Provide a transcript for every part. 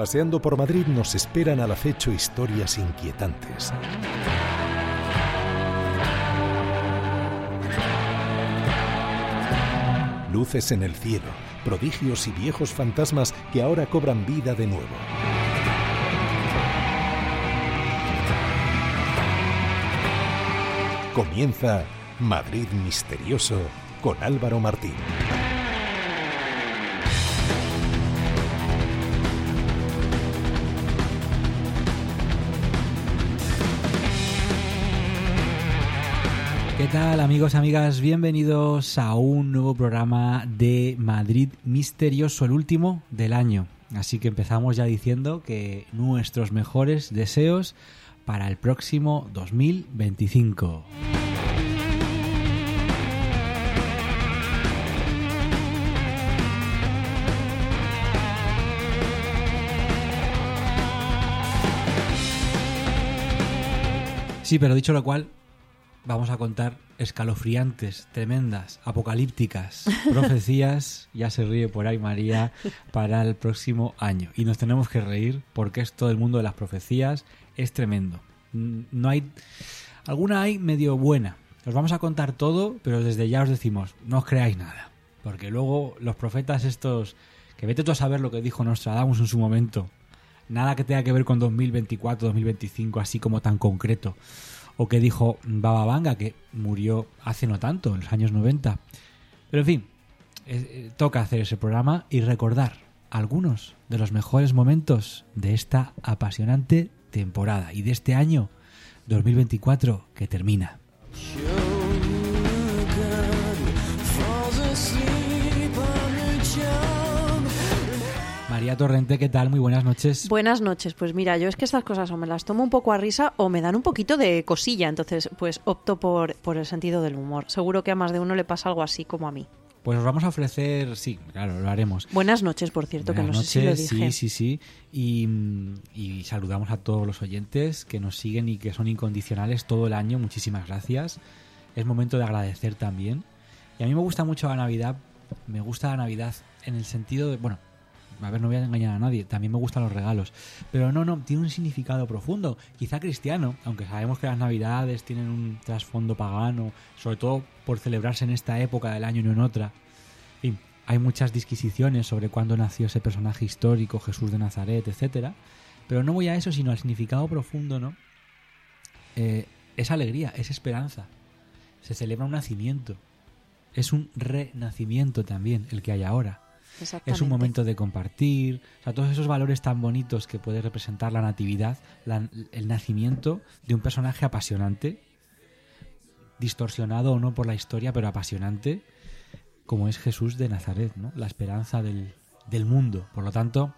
Paseando por Madrid nos esperan al acecho historias inquietantes. Luces en el cielo, prodigios y viejos fantasmas que ahora cobran vida de nuevo. Comienza Madrid Misterioso con Álvaro Martín. ¿Qué tal, amigos, amigas? Bienvenidos a un nuevo programa de Madrid Misterioso, el último del año. Así que empezamos ya diciendo que nuestros mejores deseos para el próximo 2025. Sí, pero dicho lo cual, vamos a contar escalofriantes, tremendas, apocalípticas profecías, ya se ríe por ahí María, para el próximo año. Y nos tenemos que reír porque esto del mundo de las profecías es tremendo. No hay, alguna hay medio buena. Os vamos a contar todo, pero desde ya os decimos, no os creáis nada. Porque luego los profetas estos, que vete tú a saber lo que dijo Nostradamus en su momento, nada que tenga que ver con 2024, 2025, así como tan concreto. O que dijo Baba Vanga, que murió hace no tanto, en los años 90. Pero en fin, toca hacer ese programa y recordar algunos de los mejores momentos de esta apasionante temporada y de este año 2024 que termina. María Torrente, ¿qué tal? Muy buenas noches. Buenas noches. Pues mira, yo es que estas cosas o me las tomo un poco a risa o me dan un poquito de cosilla, entonces pues opto por el sentido del humor. Seguro que a más de uno le pasa algo así como a mí. Pues os vamos a ofrecer, sí, claro, lo haremos. Buenas noches, por cierto, buenas que no noches, sé si lo dije. Sí. Y saludamos a todos los oyentes que nos siguen y que son incondicionales todo el año. Muchísimas gracias. Es momento de agradecer también. Y a mí me gusta mucho la Navidad. Me gusta la Navidad en el sentido de, bueno, a ver, no voy a engañar a nadie, también me gustan los regalos, pero no, tiene un significado profundo, quizá cristiano, aunque sabemos que las Navidades tienen un trasfondo pagano, sobre todo por celebrarse en esta época del año y no en otra. En fin, hay muchas disquisiciones sobre cuándo nació ese personaje histórico, Jesús de Nazaret, etcétera, pero no voy a eso, sino al significado profundo, ¿no? Es alegría, es esperanza, se celebra un nacimiento, es un renacimiento también el que hay ahora. Es un momento de compartir, o sea, todos esos valores tan bonitos que puede representar la natividad, el nacimiento de un personaje apasionante, distorsionado o no por la historia, pero apasionante, como es Jesús de Nazaret, ¿no? La esperanza del mundo. Por lo tanto,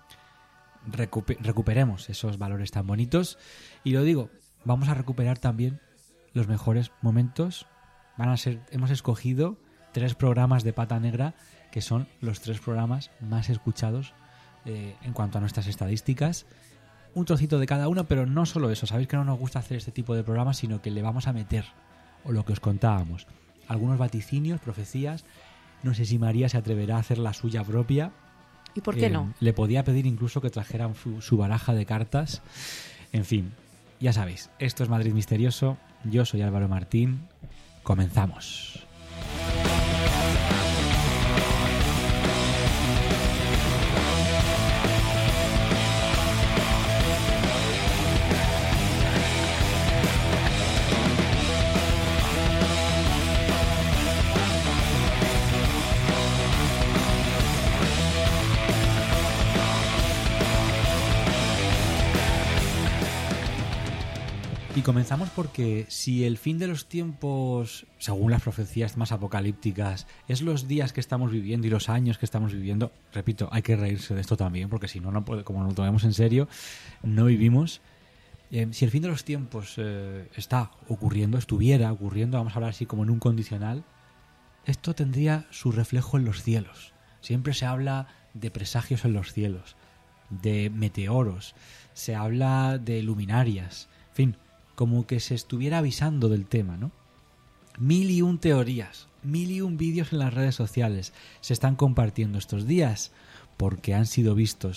recuperemos esos valores tan bonitos. Y lo digo, vamos a recuperar también los mejores momentos. Hemos escogido 3 programas de Pata Negra que son los 3 programas más escuchados en cuanto a nuestras estadísticas. Un trocito de cada uno, pero no solo eso. Sabéis que no nos gusta hacer este tipo de programas, sino que le vamos a meter, o lo que os contábamos, algunos vaticinios, profecías. No sé si María se atreverá a hacer la suya propia. ¿Y por qué no? Le podía pedir incluso que trajeran su baraja de cartas. En fin, ya sabéis, esto es Madrid Misterioso. Yo soy Álvaro Martín. Comenzamos. Y comenzamos porque si el fin de los tiempos, según las profecías más apocalípticas, es los días que estamos viviendo y los años que estamos viviendo, repito, hay que reírse de esto también, porque si no, como no lo tomemos en serio, no vivimos. Si el fin de los tiempos estuviera ocurriendo, vamos a hablar así como en un condicional, esto tendría su reflejo en los cielos. Siempre se habla de presagios en los cielos, de meteoros, se habla de luminarias, en fin, como que se estuviera avisando del tema, ¿no? 1001 teorías, 1001 vídeos en las redes sociales se están compartiendo estos días porque han sido vistos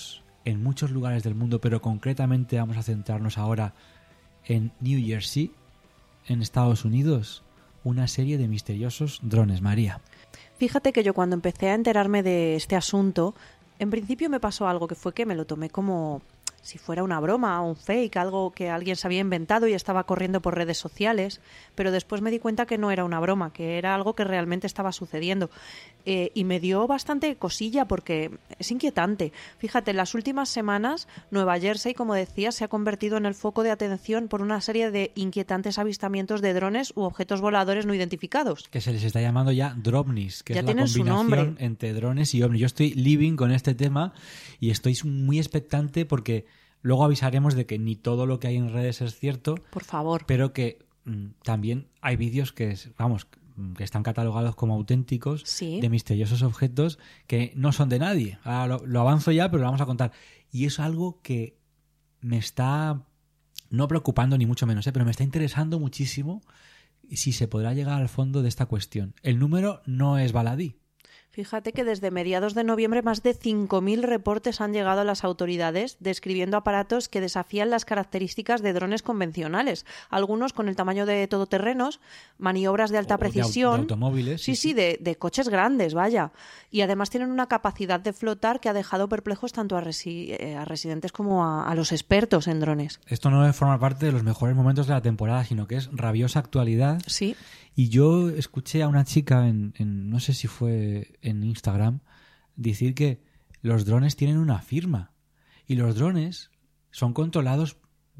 en muchos lugares del mundo, pero concretamente vamos a centrarnos ahora en New Jersey, en Estados Unidos, una serie de misteriosos drones, María. Fíjate que yo cuando empecé a enterarme de este asunto, en principio me pasó algo que fue que me lo tomé como si fuera una broma o un fake, algo que alguien se había inventado y estaba corriendo por redes sociales, pero después me di cuenta que no era una broma, que era algo que realmente estaba sucediendo. Y me dio bastante cosilla porque es inquietante. Fíjate, en las últimas semanas Nueva Jersey, como decía, se ha convertido en el foco de atención por una serie de inquietantes avistamientos de drones u objetos voladores no identificados. Que se les está llamando ya drovnis, que ya es la combinación entre drones y ovnis. Yo estoy living con este tema y estoy muy expectante porque luego avisaremos de que ni todo lo que hay en redes es cierto. Por favor. Pero que también hay vídeos que están catalogados como auténticos, sí, de misteriosos objetos que no son de nadie. Ahora lo avanzo ya, pero lo vamos a contar. Y es algo que me está no preocupando ni mucho menos, pero me está interesando muchísimo si se podrá llegar al fondo de esta cuestión. El número no es baladí. Fíjate que desde mediados de noviembre más de 5.000 reportes han llegado a las autoridades describiendo aparatos que desafían las características de drones convencionales. Algunos con el tamaño de todoterrenos, maniobras de alta precisión. De automóviles. Sí, de coches grandes, vaya. Y además tienen una capacidad de flotar que ha dejado perplejos tanto a residentes como a los expertos en drones. Esto no forma parte de los mejores momentos de la temporada, sino que es rabiosa actualidad. Sí. Y yo escuché a una chica en no sé si fue en Instagram, decir que los drones tienen una firma y los drones son controlados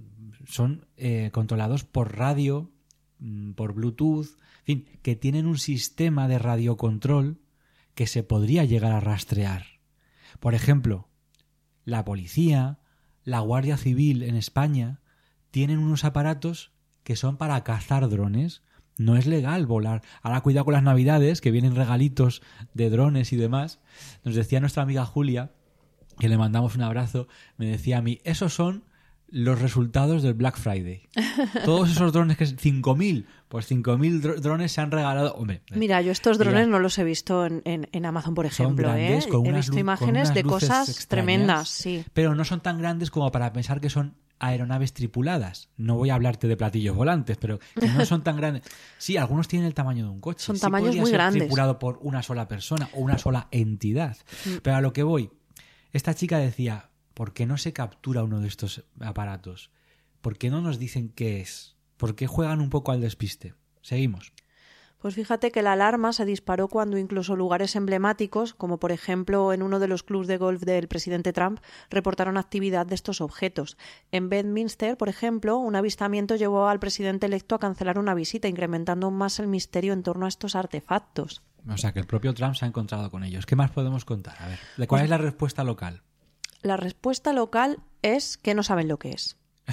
por radio, por Bluetooth, en fin, que tienen un sistema de radiocontrol que se podría llegar a rastrear. Por ejemplo, la policía, la Guardia Civil en España tienen unos aparatos que son para cazar drones. No es legal volar. Ahora cuidado con las navidades, que vienen regalitos de drones y demás. Nos decía nuestra amiga Julia, que le mandamos un abrazo, me decía a mí, esos son los resultados del Black Friday. Todos esos drones, que es 5.000, pues 5.000 drones se han regalado. Hombre, mira, yo estos drones no los he visto en Amazon, por ejemplo. Grandes, he visto imágenes de cosas extrañas, tremendas, sí. Pero no son tan grandes como para pensar que son aeronaves tripuladas. No voy a hablarte de platillos volantes, pero que no son tan grandes. Sí, algunos tienen el tamaño de un coche. Son tamaños muy grandes. Podría ser tripulado por una sola persona o una sola entidad. Pero a lo que voy, esta chica decía, ¿por qué no se captura uno de estos aparatos? ¿Por qué no nos dicen qué es? ¿Por qué juegan un poco al despiste? Seguimos. Pues fíjate que la alarma se disparó cuando incluso lugares emblemáticos, como por ejemplo en uno de los clubs de golf del presidente Trump, reportaron actividad de estos objetos. En Bedminster, por ejemplo, un avistamiento llevó al presidente electo a cancelar una visita, incrementando aún más el misterio en torno a estos artefactos. O sea, que el propio Trump se ha encontrado con ellos. ¿Qué más podemos contar? A ver, ¿cuál es la respuesta local? La respuesta local es que no saben lo que es.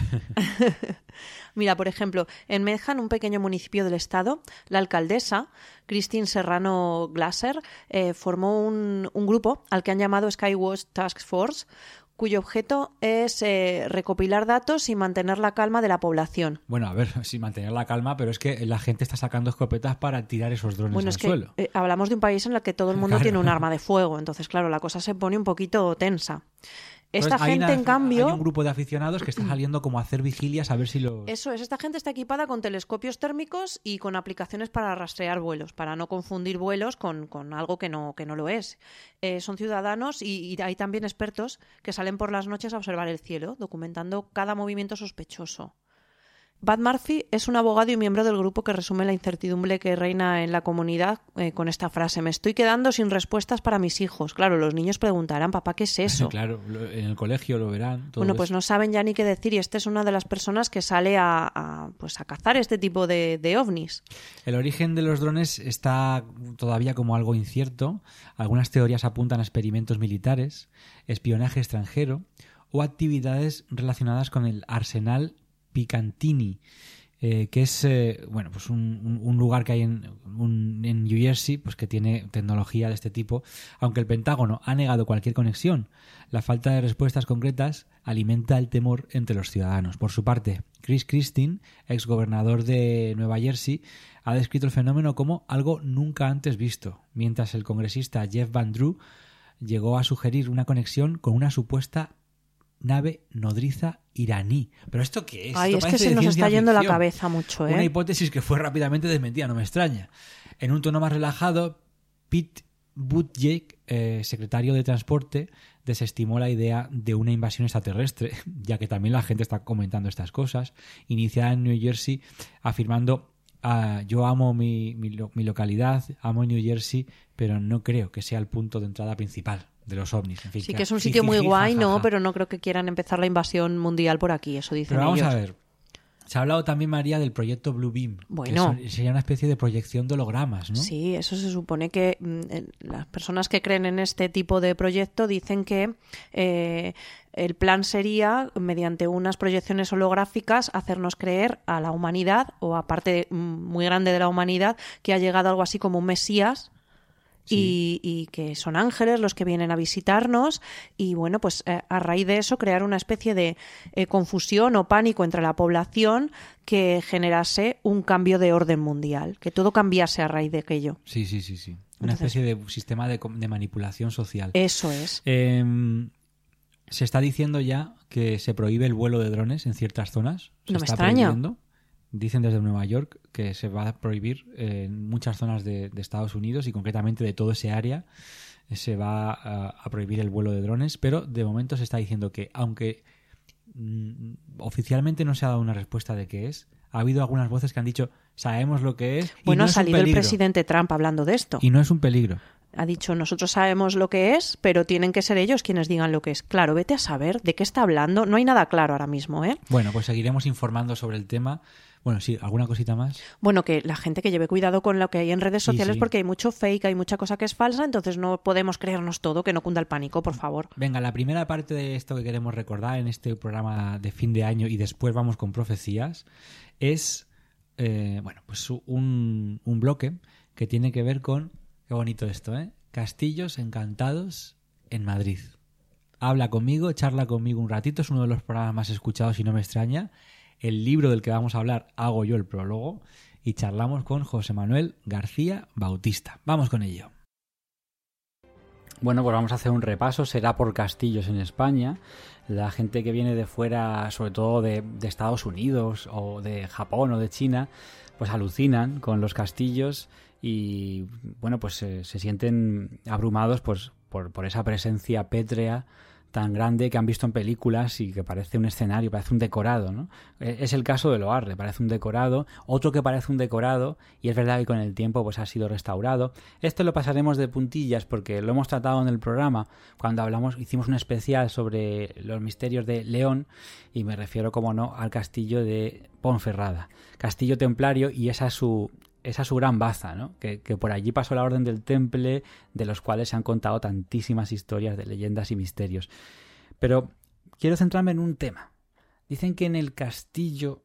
Mira, por ejemplo, en Medham, un pequeño municipio del estado, la alcaldesa, Christine Serrano Glaser, formó un grupo al que han llamado Skywatch Task Force, cuyo objeto es recopilar datos y mantener la calma de la población. Bueno, a ver, sí, mantener la calma, pero es que la gente está sacando escopetas para tirar esos drones al suelo. Hablamos de un país en el que todo el mundo tiene un arma de fuego, entonces, claro, la cosa se pone un poquito tensa. Esta gente, en cambio... Hay un grupo de aficionados que está saliendo como a hacer vigilias a ver si los... Eso es, esta gente está equipada con telescopios térmicos y con aplicaciones para rastrear vuelos, para no confundir vuelos con algo que no lo es. Son ciudadanos y hay también expertos que salen por las noches a observar el cielo, documentando cada movimiento sospechoso. Bud Murphy es un abogado y miembro del grupo que resume la incertidumbre que reina en la comunidad con esta frase: me estoy quedando sin respuestas para mis hijos. Claro, los niños preguntarán, papá, ¿qué es eso? Claro, en el colegio lo verán. Bueno, pues no saben ya ni qué decir, y esta es una de las personas que sale a cazar este tipo de ovnis. El origen de los drones está todavía como algo incierto. Algunas teorías apuntan a experimentos militares, espionaje extranjero o actividades relacionadas con el arsenal Picatinny, que es pues un lugar que hay en New Jersey, pues que tiene tecnología de este tipo, aunque el Pentágono ha negado cualquier conexión. La falta de respuestas concretas alimenta el temor entre los ciudadanos. Por su parte, Chris Christie, exgobernador de Nueva Jersey, ha descrito el fenómeno como algo nunca antes visto, mientras el congresista Jeff Van Drew llegó a sugerir una conexión con una supuesta nave nodriza iraní. ¿Pero esto qué es? Ay, Esto es que parece se de nos ciencia está yendo la ficción. cabeza mucho, ¿eh? Una hipótesis que fue rápidamente desmentida, no me extraña. En un tono más relajado, Pete Buttigieg, secretario de Transporte, desestimó la idea de una invasión extraterrestre, ya que también la gente está comentando estas cosas, iniciada en New Jersey, afirmando: yo amo mi localidad, amo New Jersey, pero no creo que sea el punto de entrada principal de los ovnis. En fin, Sí, que es un sitio muy guay, ¿no? Pero no creo que quieran empezar la invasión mundial por aquí, eso dicen Pero vamos ellos. a ver. Se ha hablado también, María, del proyecto Blue Beam. Bueno. Que sería una especie de proyección de hologramas, ¿no? Sí, eso se supone que las personas que creen en este tipo de proyecto dicen que el plan sería, mediante unas proyecciones holográficas, hacernos creer a la humanidad, o a parte muy grande de la humanidad, que ha llegado algo así como un Mesías. Sí. Y que son ángeles los que vienen a visitarnos, y bueno, pues a raíz de eso crear una especie de confusión o pánico entre la población que generase un cambio de orden mundial, que todo cambiase a raíz de aquello. Sí. Una especie de sistema de manipulación social. Eso es. Se está diciendo ya que se prohíbe el vuelo de drones en ciertas zonas. No me extraña. Prohibiendo. Dicen desde Nueva York que se va a prohibir en muchas zonas de Estados Unidos, y concretamente de todo ese área se va a prohibir el vuelo de drones, pero de momento se está diciendo que, aunque oficialmente no se ha dado una respuesta de qué es, ha habido algunas voces que han dicho: sabemos lo que es. Bueno, no ha es salido un el peligro. presidente Trump hablando de esto. Y no es un peligro. Ha dicho: nosotros sabemos lo que es, pero tienen que ser ellos quienes digan lo que es. Claro, vete a saber de qué está hablando. No hay nada claro ahora mismo, ¿eh? Bueno, pues seguiremos informando sobre el tema. Bueno, sí, ¿alguna cosita más? Bueno, que la gente que lleve cuidado con lo que hay en redes sociales, sí. Porque hay mucho fake, hay mucha cosa que es falsa, entonces no podemos creernos todo, que no cunda el pánico, por favor. Venga, la primera parte de esto que queremos recordar en este programa de fin de año, y después vamos con profecías, es pues un bloque que tiene que ver con, qué bonito esto, Castillos encantados en Madrid. Habla conmigo, charla conmigo un ratito, es uno de los programas más escuchados y no me extraña. El libro del que vamos a hablar, hago yo el prólogo, y charlamos con José Manuel García Bautista. Vamos con ello. Bueno, pues vamos a hacer un repaso, será por castillos en España. La gente que viene de fuera, sobre todo de Estados Unidos o de Japón o de China, pues alucinan con los castillos y bueno, pues se sienten abrumados pues por esa presencia pétrea tan grande que han visto en películas y que parece un escenario, parece un decorado, ¿no? Es el caso de Loarre, parece un decorado, otro que parece un decorado, y es verdad que con el tiempo pues ha sido restaurado. Esto lo pasaremos de puntillas porque lo hemos tratado en el programa cuando hicimos un especial sobre los misterios de León, y me refiero, como no, al castillo de Ponferrada, castillo templario, y esa es su gran baza, ¿no? Que por allí pasó la Orden del Temple, de los cuales se han contado tantísimas historias de leyendas y misterios. Pero quiero centrarme en un tema. Dicen que en el castillo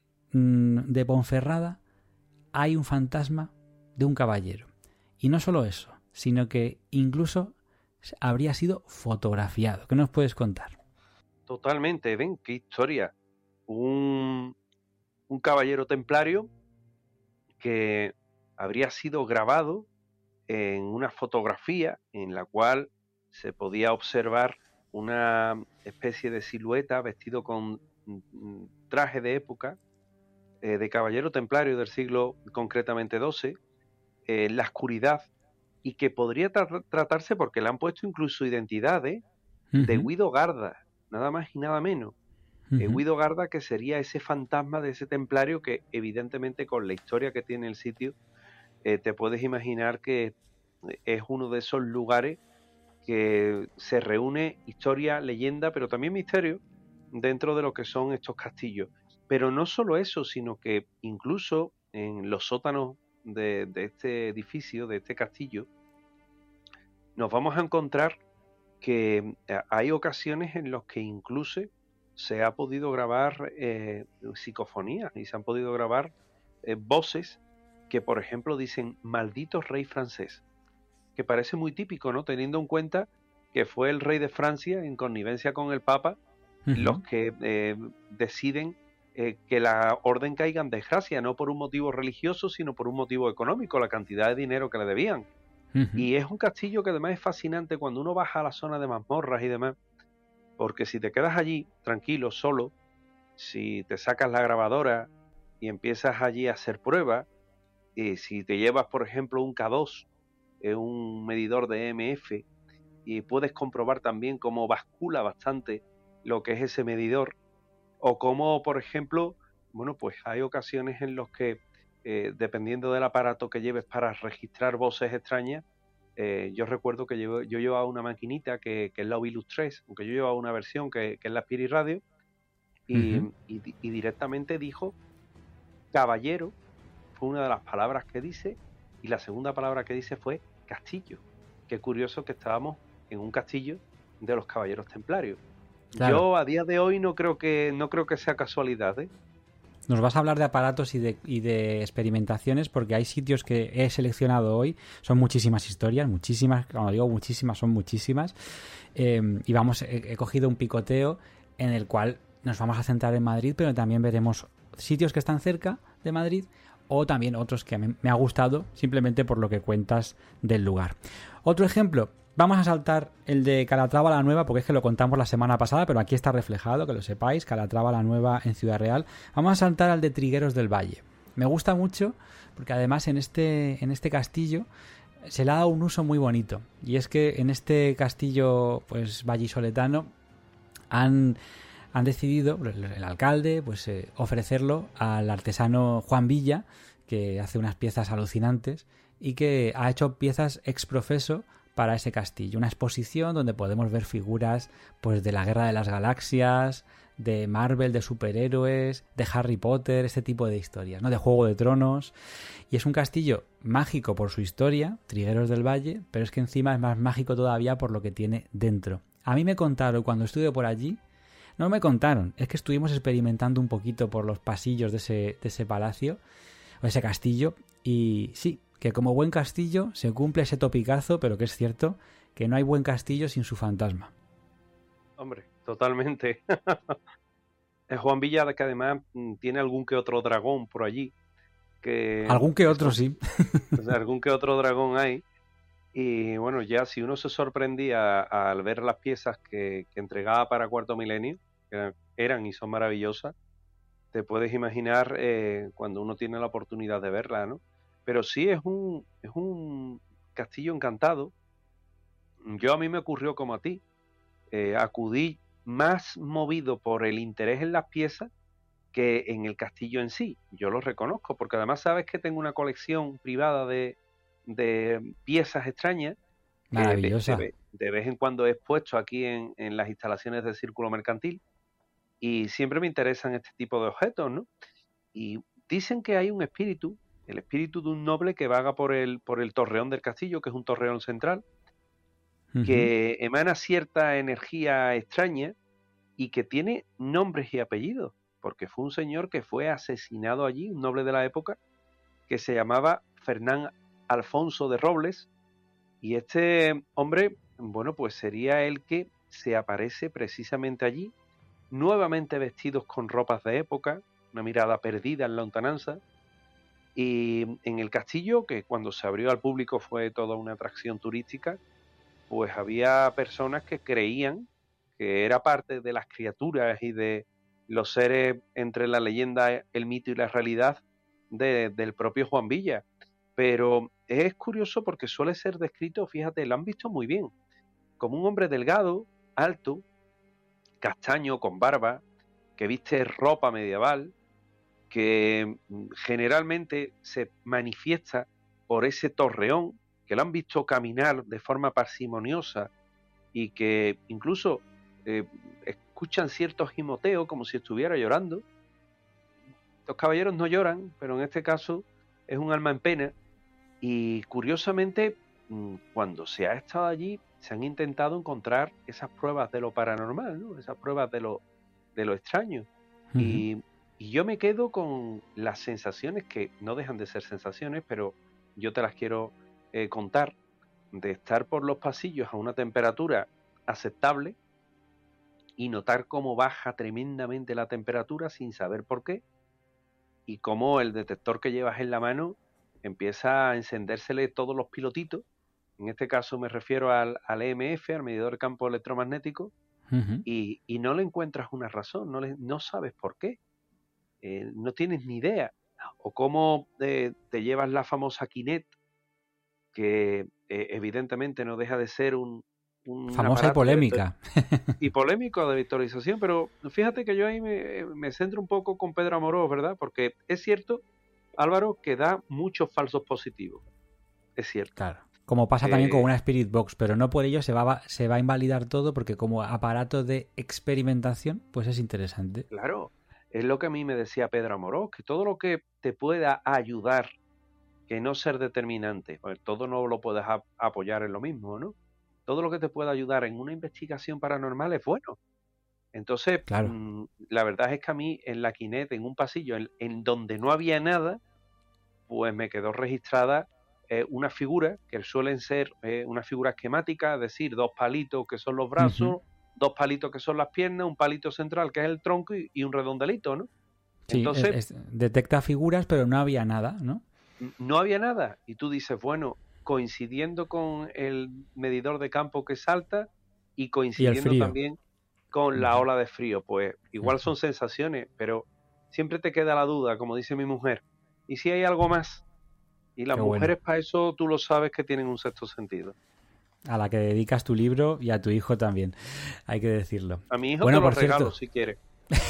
de Ponferrada hay un fantasma de un caballero. Y no solo eso, sino que incluso habría sido fotografiado. ¿Qué nos puedes contar? Totalmente, ven, qué historia. Un caballero templario que habría sido grabado en una fotografía en la cual se podía observar una especie de silueta vestido con traje de época de caballero templario del siglo concretamente XII, la oscuridad, y que podría tratarse, porque le han puesto incluso identidades, de Guido Garda, nada más y nada menos. Guido Garda, que sería ese fantasma de ese templario que evidentemente con la historia que tiene el sitio te puedes imaginar que es uno de esos lugares que se reúne historia, leyenda, pero también misterio dentro de lo que son estos castillos. Pero no solo eso, sino que incluso en los sótanos de este edificio, de este castillo, nos vamos a encontrar que hay ocasiones en las que incluso se ha podido grabar psicofonías y se han podido grabar voces que, por ejemplo, dicen maldito rey francés, que parece muy típico, ¿no? Teniendo en cuenta que fue el rey de Francia, en connivencia con el Papa, los que deciden que la orden caiga en desgracia, no por un motivo religioso, sino por un motivo económico, la cantidad de dinero que le debían. Y es un castillo que además es fascinante cuando uno baja a la zona de mazmorras y demás. porque si te quedas allí tranquilo, solo, si te sacas la grabadora y empiezas allí a hacer pruebas, si te llevas, por ejemplo, un K2, un medidor de EMF, y puedes comprobar también cómo bascula bastante lo que es ese medidor, o cómo, por ejemplo, bueno, pues hay ocasiones en los que, dependiendo del aparato que lleves para registrar voces extrañas, yo recuerdo que yo llevaba una maquinita que es la Ovilus 3, aunque yo llevaba una versión que es la Spirit Radio, y directamente dijo caballero, fue una de las palabras que dice, y la segunda palabra que dice fue castillo. Qué curioso que estábamos en un castillo de los caballeros templarios. Claro. Yo a día de hoy no creo que sea casualidad, ¿eh? Nos vas a hablar de aparatos y de experimentaciones, porque hay sitios que he seleccionado hoy, son muchísimas historias, muchísimas, cuando digo muchísimas, son muchísimas, y vamos, he cogido un picoteo en el cual nos vamos a centrar en Madrid, pero también veremos sitios que están cerca de Madrid o también otros que me ha gustado simplemente por lo que cuentas del lugar. Otro ejemplo, vamos a saltar el de Calatrava la Nueva, porque es que lo contamos la semana pasada, pero aquí está reflejado, que lo sepáis, Calatrava la Nueva en Ciudad Real. Vamos a saltar al de Trigueros del Valle. Me gusta mucho porque además en este castillo se le ha dado un uso muy bonito, y es que en este castillo pues vallisoletano han decidido, el alcalde, pues ofrecerlo al artesano Juan Villa, que hace unas piezas alucinantes y que ha hecho piezas ex profeso para ese castillo. Una exposición donde podemos ver figuras pues de la Guerra de las Galaxias, de Marvel, de superhéroes, de Harry Potter, este tipo de historias, ¿no? De Juego de Tronos. Y es un castillo mágico por su historia, Trigueros del Valle, pero es que encima es más mágico todavía por lo que tiene dentro. A mí me contaron cuando estuve por allí, no me contaron, es que estuvimos experimentando un poquito por los pasillos de ese palacio, o ese castillo, y sí, que como buen castillo se cumple ese topicazo, pero que es cierto que no hay buen castillo sin su fantasma. Hombre, totalmente. Es Juan Villa, que además tiene algún que otro dragón por allí. Algún que otro, sí. O sea, algún que otro dragón hay. Y bueno, ya si uno se sorprendía al ver las piezas que entregaba para Cuarto Milenio, que eran y son maravillosas, te puedes imaginar cuando uno tiene la oportunidad de verla, ¿no? Pero sí es un castillo encantado. A mí me ocurrió como a ti. Acudí más movido por el interés en las piezas que en el castillo en sí. Yo lo reconozco, porque además sabes que tengo una colección privada de piezas extrañas. Maravillosa. De vez en cuando he expuesto aquí en las instalaciones del Círculo Mercantil, y siempre me interesan este tipo de objetos, ¿no? Y dicen que hay un espíritu, el espíritu de un noble que vaga por el torreón del castillo, que es un torreón central, que emana cierta energía extraña y que tiene nombres y apellidos, porque fue un señor que fue asesinado allí, un noble de la época, que se llamaba Fernán Alfonso de Robles, y este hombre, bueno, pues sería el que se aparece precisamente allí, nuevamente vestidos con ropas de época, una mirada perdida en lontananza, y en el castillo, que cuando se abrió al público fue toda una atracción turística, pues había personas que creían que era parte de las criaturas y de los seres entre la leyenda, el mito y la realidad del propio Juan Villa. Pero es curioso porque suele ser descrito, fíjate, lo han visto muy bien, como un hombre delgado, alto, castaño, con barba, que viste ropa medieval, que generalmente se manifiesta por ese torreón, que lo han visto caminar de forma parsimoniosa y que incluso escuchan ciertos gimoteos como si estuviera llorando. Los caballeros no lloran, pero en este caso es un alma en pena, y curiosamente cuando se ha estado allí se han intentado encontrar esas pruebas de lo paranormal, ¿no? Esas pruebas de lo extraño. Y yo me quedo con las sensaciones, que no dejan de ser sensaciones, pero yo te las quiero contar, de estar por los pasillos a una temperatura aceptable y notar cómo baja tremendamente la temperatura sin saber por qué, y cómo el detector que llevas en la mano empieza a encendérsele todos los pilotitos. En este caso me refiero al EMF, al medidor de campo electromagnético, Ujú. y no le encuentras una razón, no sabes por qué, no tienes ni idea. O cómo te llevas la famosa Kinect, que evidentemente no deja de ser un Famosa y aparato polémica. y polémico de visualización, pero fíjate que yo ahí me centro un poco con Pedro Amorós, ¿verdad? Porque es cierto, Álvaro, que da muchos falsos positivos. Es cierto. Claro. Como pasa también con Eh, una Spirit Box, pero no por ello se va a invalidar todo, porque como aparato de experimentación, pues es interesante. claro, es lo que a mí me decía Pedro Amorós, que todo lo que te pueda ayudar, que no ser determinante, pues todo no lo puedes apoyar en lo mismo, ¿no? Todo lo que te pueda ayudar en una investigación paranormal es bueno. Entonces, Claro. la verdad es que a mí en la Kinect, en un pasillo en donde no había nada, pues me quedó registrada una figura que suelen ser una figura esquemática, es decir, dos palitos que son los brazos, Ujú. dos palitos que son las piernas, un palito central que es el tronco y un redondelito, ¿no? Sí, Entonces, detecta figuras, pero no había nada, ¿no? no había nada. Y tú dices, bueno, coincidiendo con el medidor de campo que salta y Y el coincidiendo frío. también con la Ujú. ola de frío, pues igual son sensaciones, pero siempre te queda la duda, como dice mi mujer, ¿y si hay algo más? Y las Qué bueno. mujeres para eso tú lo sabes que tienen un sexto sentido. A la que dedicas tu libro y a tu hijo también, hay que decirlo. A mi hijo Bueno, te lo por regalo cierto. si quieres.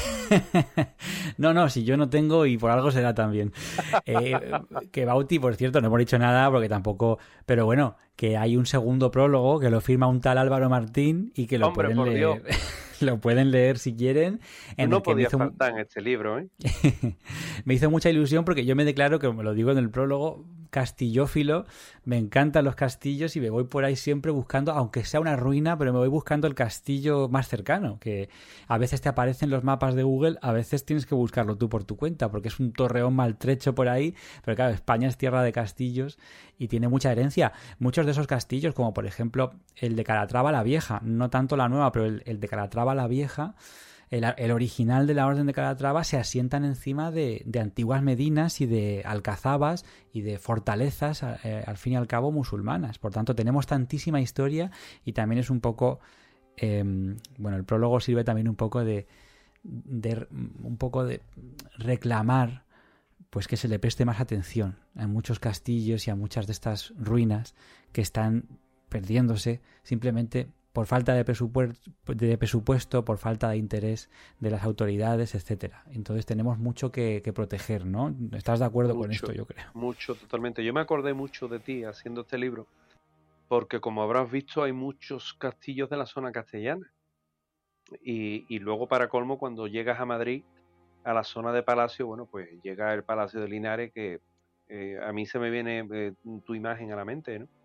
No, si yo no tengo y por algo será también. Eh, que Bauti, por cierto, no hemos dicho nada porque tampoco... Pero bueno, que hay un segundo prólogo que lo firma un tal Álvaro Martín y que lo Hombre, pueden por Dios, leer. Lo pueden leer si quieren. En no el que podía faltar en este libro, ¿eh? me hizo mucha ilusión porque yo me declaro, que me lo digo en el prólogo, castillófilo. Me encantan los castillos y me voy por ahí siempre buscando, aunque sea una ruina, pero me voy buscando el castillo más cercano, que a veces te aparecen los mapas de Google, a veces tienes que buscarlo tú por tu cuenta, porque es un torreón maltrecho por ahí, pero claro, España es tierra de castillos y tiene mucha herencia. Muchos de esos castillos, como por ejemplo el de Calatrava la Vieja, no tanto la nueva, pero el de Calatrava la Vieja, el original de la Orden de Calatrava, se asientan encima de antiguas medinas y de alcazabas y de fortalezas, al fin y al cabo, musulmanas. Por tanto, tenemos tantísima historia y también es un poco... bueno, el prólogo sirve también un poco de reclamar, pues, que se le preste más atención a muchos castillos y a muchas de estas ruinas que están perdiéndose simplemente por falta de presupuesto, por falta de interés de las autoridades, etcétera. Entonces tenemos mucho que proteger, ¿no? ¿Estás de acuerdo con esto, yo creo? Mucho, totalmente. Yo me acordé mucho de ti haciendo este libro, porque como habrás visto hay muchos castillos de la zona castellana. Y luego, para colmo, cuando llegas a Madrid, a la zona de Palacio, bueno, pues llega el Palacio de Linares, que a mí se me viene tu imagen a la mente, ¿no?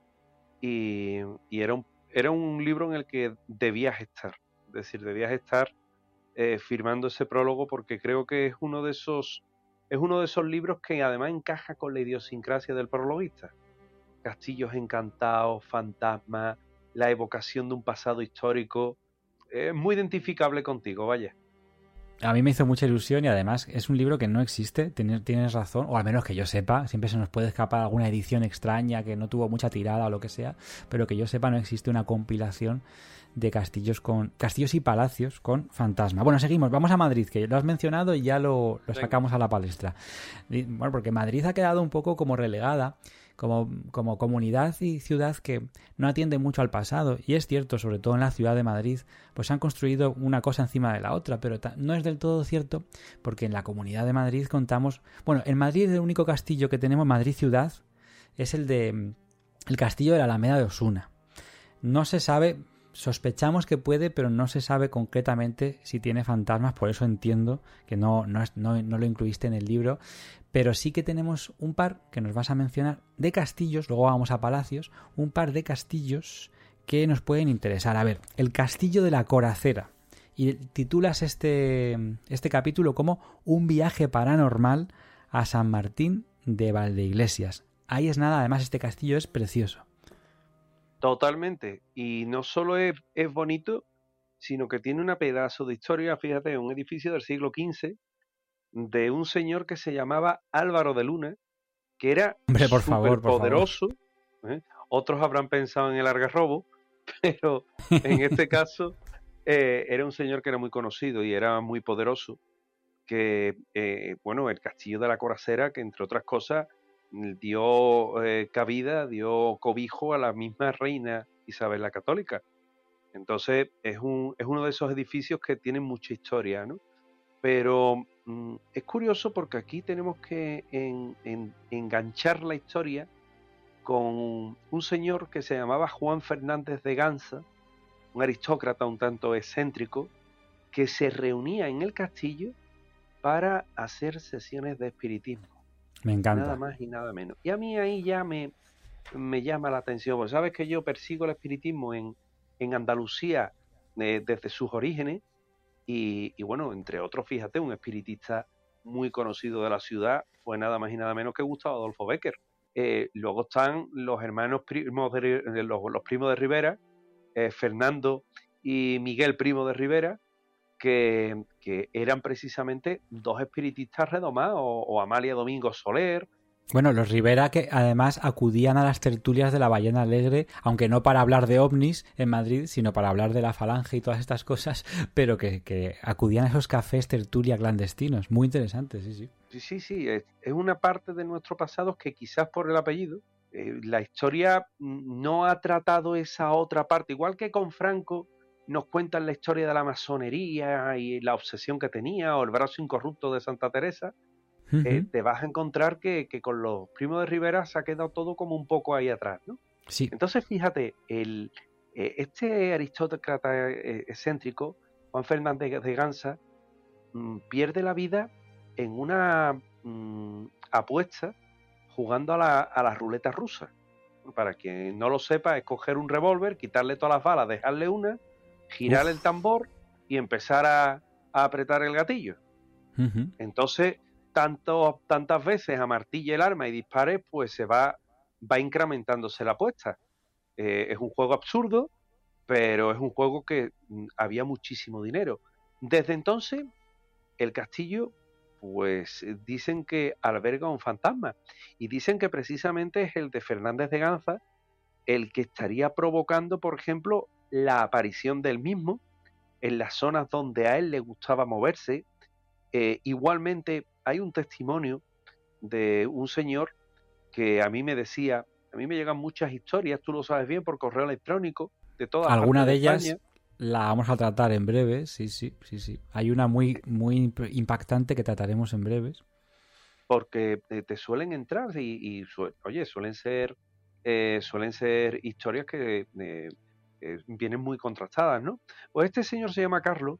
Y era un libro en el que debías estar, es decir, debías estar firmando ese prólogo, porque creo que es uno de esos libros que además encaja con la idiosincrasia del prologuista. Castillos encantados, fantasmas, la evocación de un pasado histórico, es muy identificable contigo, vaya. A mí me hizo mucha ilusión y además es un libro que no existe, tienes razón, o al menos que yo sepa, siempre se nos puede escapar alguna edición extraña que no tuvo mucha tirada o lo que sea, pero que yo sepa no existe una compilación de castillos y palacios con fantasma. Bueno, seguimos, vamos a Madrid, que lo has mencionado y ya lo sacamos a la palestra. Bueno, porque Madrid ha quedado un poco como relegada, como comunidad y ciudad que no atiende mucho al pasado, y es cierto, sobre todo en la ciudad de Madrid, pues han construido una cosa encima de la otra, pero no es del todo cierto, porque en la Comunidad de Madrid contamos, bueno, en Madrid el único castillo que tenemos, Madrid ciudad, es el castillo de la Alameda de Osuna. No se sabe, sospechamos que puede, pero no se sabe concretamente si tiene fantasmas, por eso entiendo que no lo incluiste en el libro. Pero sí que tenemos un par, que nos vas a mencionar, de castillos, luego vamos a palacios, un par de castillos que nos pueden interesar. A ver, el Castillo de la Coracera. Y titulas este capítulo como Un viaje paranormal a San Martín de Valdeiglesias. Ahí es nada, además este castillo es precioso. Totalmente. Y no solo es bonito, sino que tiene una pedazo de historia. Fíjate, un edificio del siglo XV de un señor que se llamaba Álvaro de Luna, que era súper poderoso. Otros habrán pensado en el Algarrobo, pero en este caso era un señor que era muy conocido y era muy poderoso, que, bueno, el castillo de la Coracera, que entre otras cosas dio cabida, dio cobijo a la misma reina Isabel la Católica. Entonces es uno de esos edificios que tienen mucha historia, ¿no? Pero es curioso porque aquí tenemos que enganchar la historia con un señor que se llamaba Juan Fernández de Ganza, un aristócrata un tanto excéntrico, que se reunía en el castillo para hacer sesiones de espiritismo. Me encanta. Nada más y nada menos. Y a mí ahí ya me llama la atención, porque sabes que yo persigo el espiritismo en Andalucía desde sus orígenes y bueno, entre otros, fíjate, un espiritista muy conocido de la ciudad fue nada más y nada menos que Gustavo Adolfo Bécquer. Luego están los hermanos primos los primos de Rivera, Fernando y Miguel Primo de Rivera, que eran precisamente dos espiritistas redomados, o Amalia Domingo Soler. Bueno, los Rivera, que además acudían a las tertulias de la Ballena Alegre, aunque no para hablar de ovnis en Madrid, sino para hablar de la Falange y todas estas cosas, pero que acudían a esos cafés tertulia clandestinos. Muy interesantes, sí, sí. Sí, es una parte de nuestro pasado que quizás por el apellido, la historia no ha tratado esa otra parte, igual que con Franco nos cuentan la historia de la masonería y la obsesión que tenía, o el brazo incorrupto de Santa Teresa. Te vas a encontrar que con los primos de Rivera se ha quedado todo como un poco ahí atrás, ¿no? Sí. Entonces, fíjate, este aristócrata excéntrico, Juan Fernández de Ganza, pierde la vida en una apuesta jugando a la ruleta rusa. Para quien no lo sepa, es coger un revólver, quitarle todas las balas, dejarle una, girar el tambor y empezar a apretar el gatillo. Entonces, tantas veces amartille el arma y dispare, pues se va incrementándose la apuesta. Es un juego absurdo, pero es un juego que había muchísimo dinero. Desde entonces, el castillo, pues dicen que alberga un fantasma, y dicen que precisamente es el de Fernández de Ganza el que estaría provocando, por ejemplo, la aparición del mismo en las zonas donde a él le gustaba moverse. Igualmente hay un testimonio de un señor que a mí me decía, a mí me llegan muchas historias, tú lo sabes bien, por correo electrónico, de todas partes alguna de España. ellas la vamos a tratar en breve, sí. Hay una muy impactante que trataremos en breves. Porque te suelen entrar oye, suelen ser historias que vienen muy contrastadas, ¿no? Pues este señor se llama Carlos,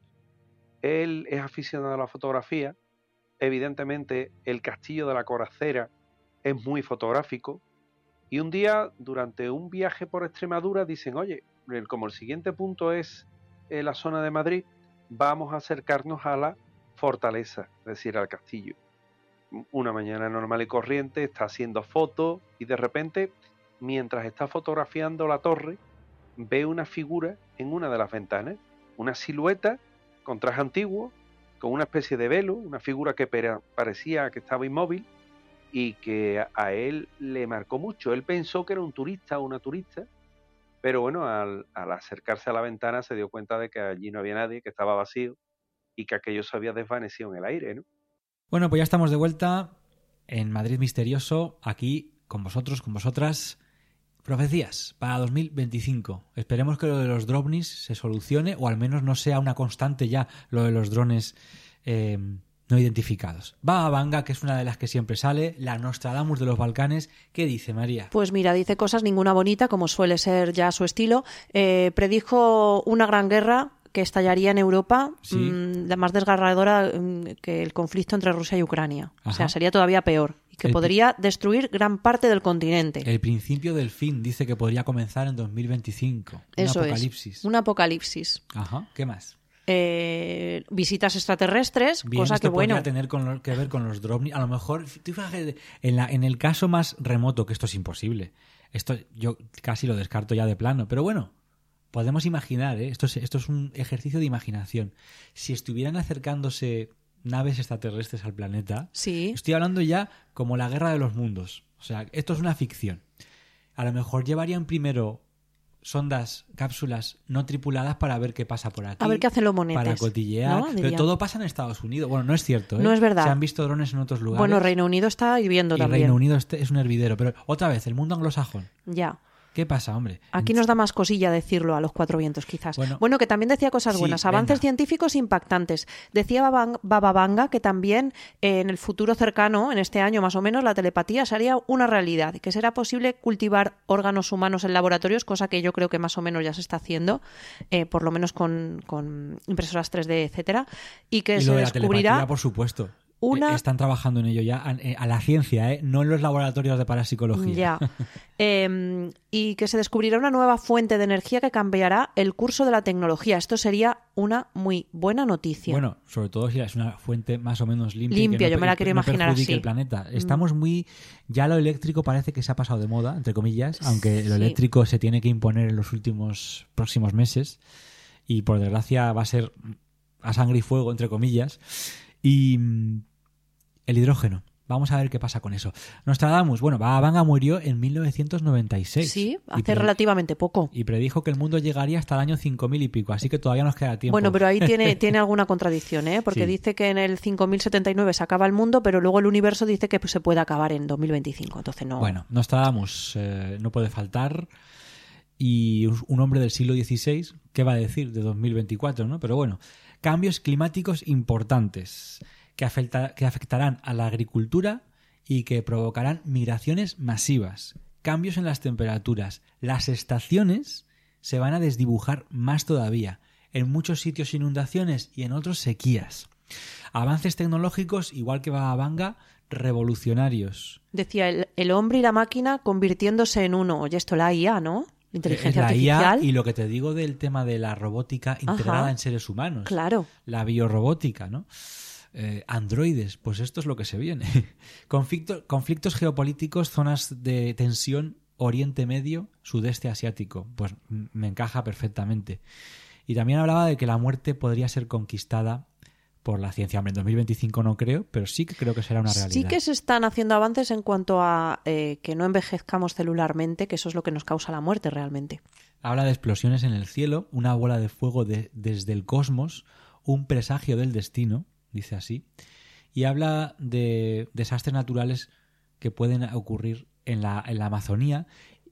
él es aficionado a la fotografía, evidentemente el castillo de la Coracera es muy fotográfico, y un día, durante un viaje por Extremadura, dicen, oye, como el siguiente punto es la zona de Madrid, vamos a acercarnos a la fortaleza, es decir, al castillo. Una mañana normal y corriente, está haciendo fotos y de repente, mientras está fotografiando la torre, ve una figura en una de las ventanas, una silueta con traje antiguo, con una especie de velo, una figura que parecía que estaba inmóvil y que a él le marcó mucho. Él pensó que era un turista o una turista, pero bueno, al acercarse a la ventana se dio cuenta de que allí no había nadie, que estaba vacío y que aquello se había desvanecido en el aire, ¿no? Bueno, pues ya estamos de vuelta en Madrid Misterioso, aquí con vosotros, con vosotras. Profecías para 2025. Esperemos que lo de los drones se solucione, o al menos no sea una constante ya lo de los drones no identificados. Baba Vanga, que es una de las que siempre sale, la Nostradamus de los Balcanes. ¿Qué dice, María? Pues mira, dice cosas ninguna bonita, como suele ser ya su estilo. Predijo una gran guerra que estallaría en Europa, sí. La más desgarradora que el conflicto entre Rusia y Ucrania. Ajá. O sea, sería todavía peor. Y que podría destruir gran parte del continente. El principio del fin, dice que podría comenzar en 2025. Eso un apocalipsis. Es, un apocalipsis. Ajá, ¿qué más? Visitas extraterrestres, bien, cosa esto que bueno. podría tener que ver con los drones. A lo mejor, tú fíjate, en el caso más remoto, que esto es imposible. Esto yo casi lo descarto ya de plano, pero bueno, podemos imaginar, ¿eh? Esto es un ejercicio de imaginación. Si estuvieran acercándose naves extraterrestres al planeta, sí. Estoy hablando ya como la guerra de los mundos. O sea, esto es una ficción. A lo mejor llevarían primero sondas, cápsulas no tripuladas para ver qué pasa por aquí. A ver qué hacen los monetes. Para cotillear. ¿No? Pero todo pasa en Estados Unidos. Bueno, no es cierto, ¿eh? No es verdad. Se han visto drones en otros lugares. Bueno, Reino Unido está hirviendo y también. Reino Unido es un hervidero. Pero otra vez, el mundo anglosajón. Ya. ¿Qué pasa, hombre? Aquí nos da más cosilla decirlo a los cuatro vientos, quizás. Bueno, Que también decía cosas sí, buenas, avances venga. científicos impactantes. Decía Baba Vanga que también en el futuro cercano, en este año más o menos, la telepatía sería una realidad, que será posible cultivar órganos humanos en laboratorios, cosa que yo creo que más o menos ya se está haciendo, por lo menos con impresoras 3D, etcétera, y que Y se lo de la descubrirá telepatía, por supuesto. Están trabajando en ello ya, a la ciencia, no en los laboratorios de parapsicología. Ya. Y que se descubrirá una nueva fuente de energía que cambiará el curso de la tecnología. Esto sería una muy buena noticia. Bueno, sobre todo si es una fuente más o menos limpia. Limpia, que no, yo me la quiero no imaginar perjudique así. el planeta. Estamos muy... Ya lo eléctrico parece que se ha pasado de moda, entre comillas, aunque lo Sí. eléctrico se tiene que imponer en los próximos meses y por desgracia va a ser a sangre y fuego, entre comillas. Y el hidrógeno. Vamos a ver qué pasa con eso. Nostradamus, Baba Vanga murió en 1996. Sí, hace relativamente poco. Y predijo que el mundo llegaría hasta el año 5000 y pico, así que todavía nos queda tiempo. Bueno, pero ahí tiene alguna contradicción, ¿eh? Porque Sí. dice que en el 5079 se acaba el mundo, pero luego el universo dice que se puede acabar en 2025. Entonces no. Bueno, Nostradamus no puede faltar. Y un hombre del siglo XVI, ¿qué va a decir de 2024, no? Pero bueno, cambios climáticos importantes que afectarán a la agricultura y que provocarán migraciones masivas, cambios en las temperaturas, las estaciones se van a desdibujar más todavía, en muchos sitios inundaciones y en otros sequías. Avances tecnológicos, igual que Baba Vanga, revolucionarios. Decía el hombre y la máquina convirtiéndose en uno. Oye, esto la IA, ¿no? Inteligencia la artificial. IA y lo que te digo del tema de la robótica integrada Ajá. en seres humanos. Claro. La biorrobótica, ¿no? Androides, pues esto es lo que se viene. Conflictos geopolíticos, zonas de tensión, Oriente Medio, Sudeste Asiático. Pues me encaja perfectamente. Y también hablaba de que la muerte podría ser conquistada por la ciencia. Hombre, en 2025 no creo, pero sí que creo que será una realidad. Sí que se están haciendo avances en cuanto a que no envejezcamos celularmente, que eso es lo que nos causa la muerte realmente. Habla de explosiones en el cielo, una bola de fuego desde el cosmos, un presagio del destino, dice así, y habla de desastres naturales que pueden ocurrir en la Amazonía.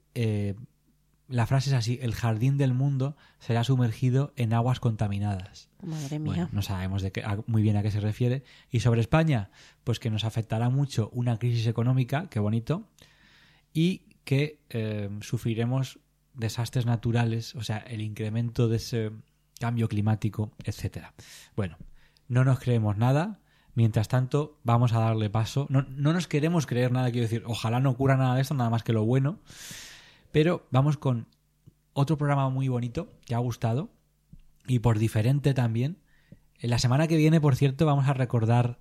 La frase es así: el jardín del mundo será sumergido en aguas contaminadas. Madre mía. Bueno, no sabemos muy bien a qué se refiere. Y sobre España, pues que nos afectará mucho una crisis económica, qué bonito, y que sufriremos desastres naturales, o sea, el incremento de ese cambio climático, etcétera. Bueno, no nos creemos nada. Mientras tanto, vamos a darle paso. No nos queremos creer nada, quiero decir, ojalá no ocurra nada de esto, nada más que lo bueno. Pero vamos con otro programa muy bonito que ha gustado y por diferente también. La semana que viene, por cierto, vamos a recordar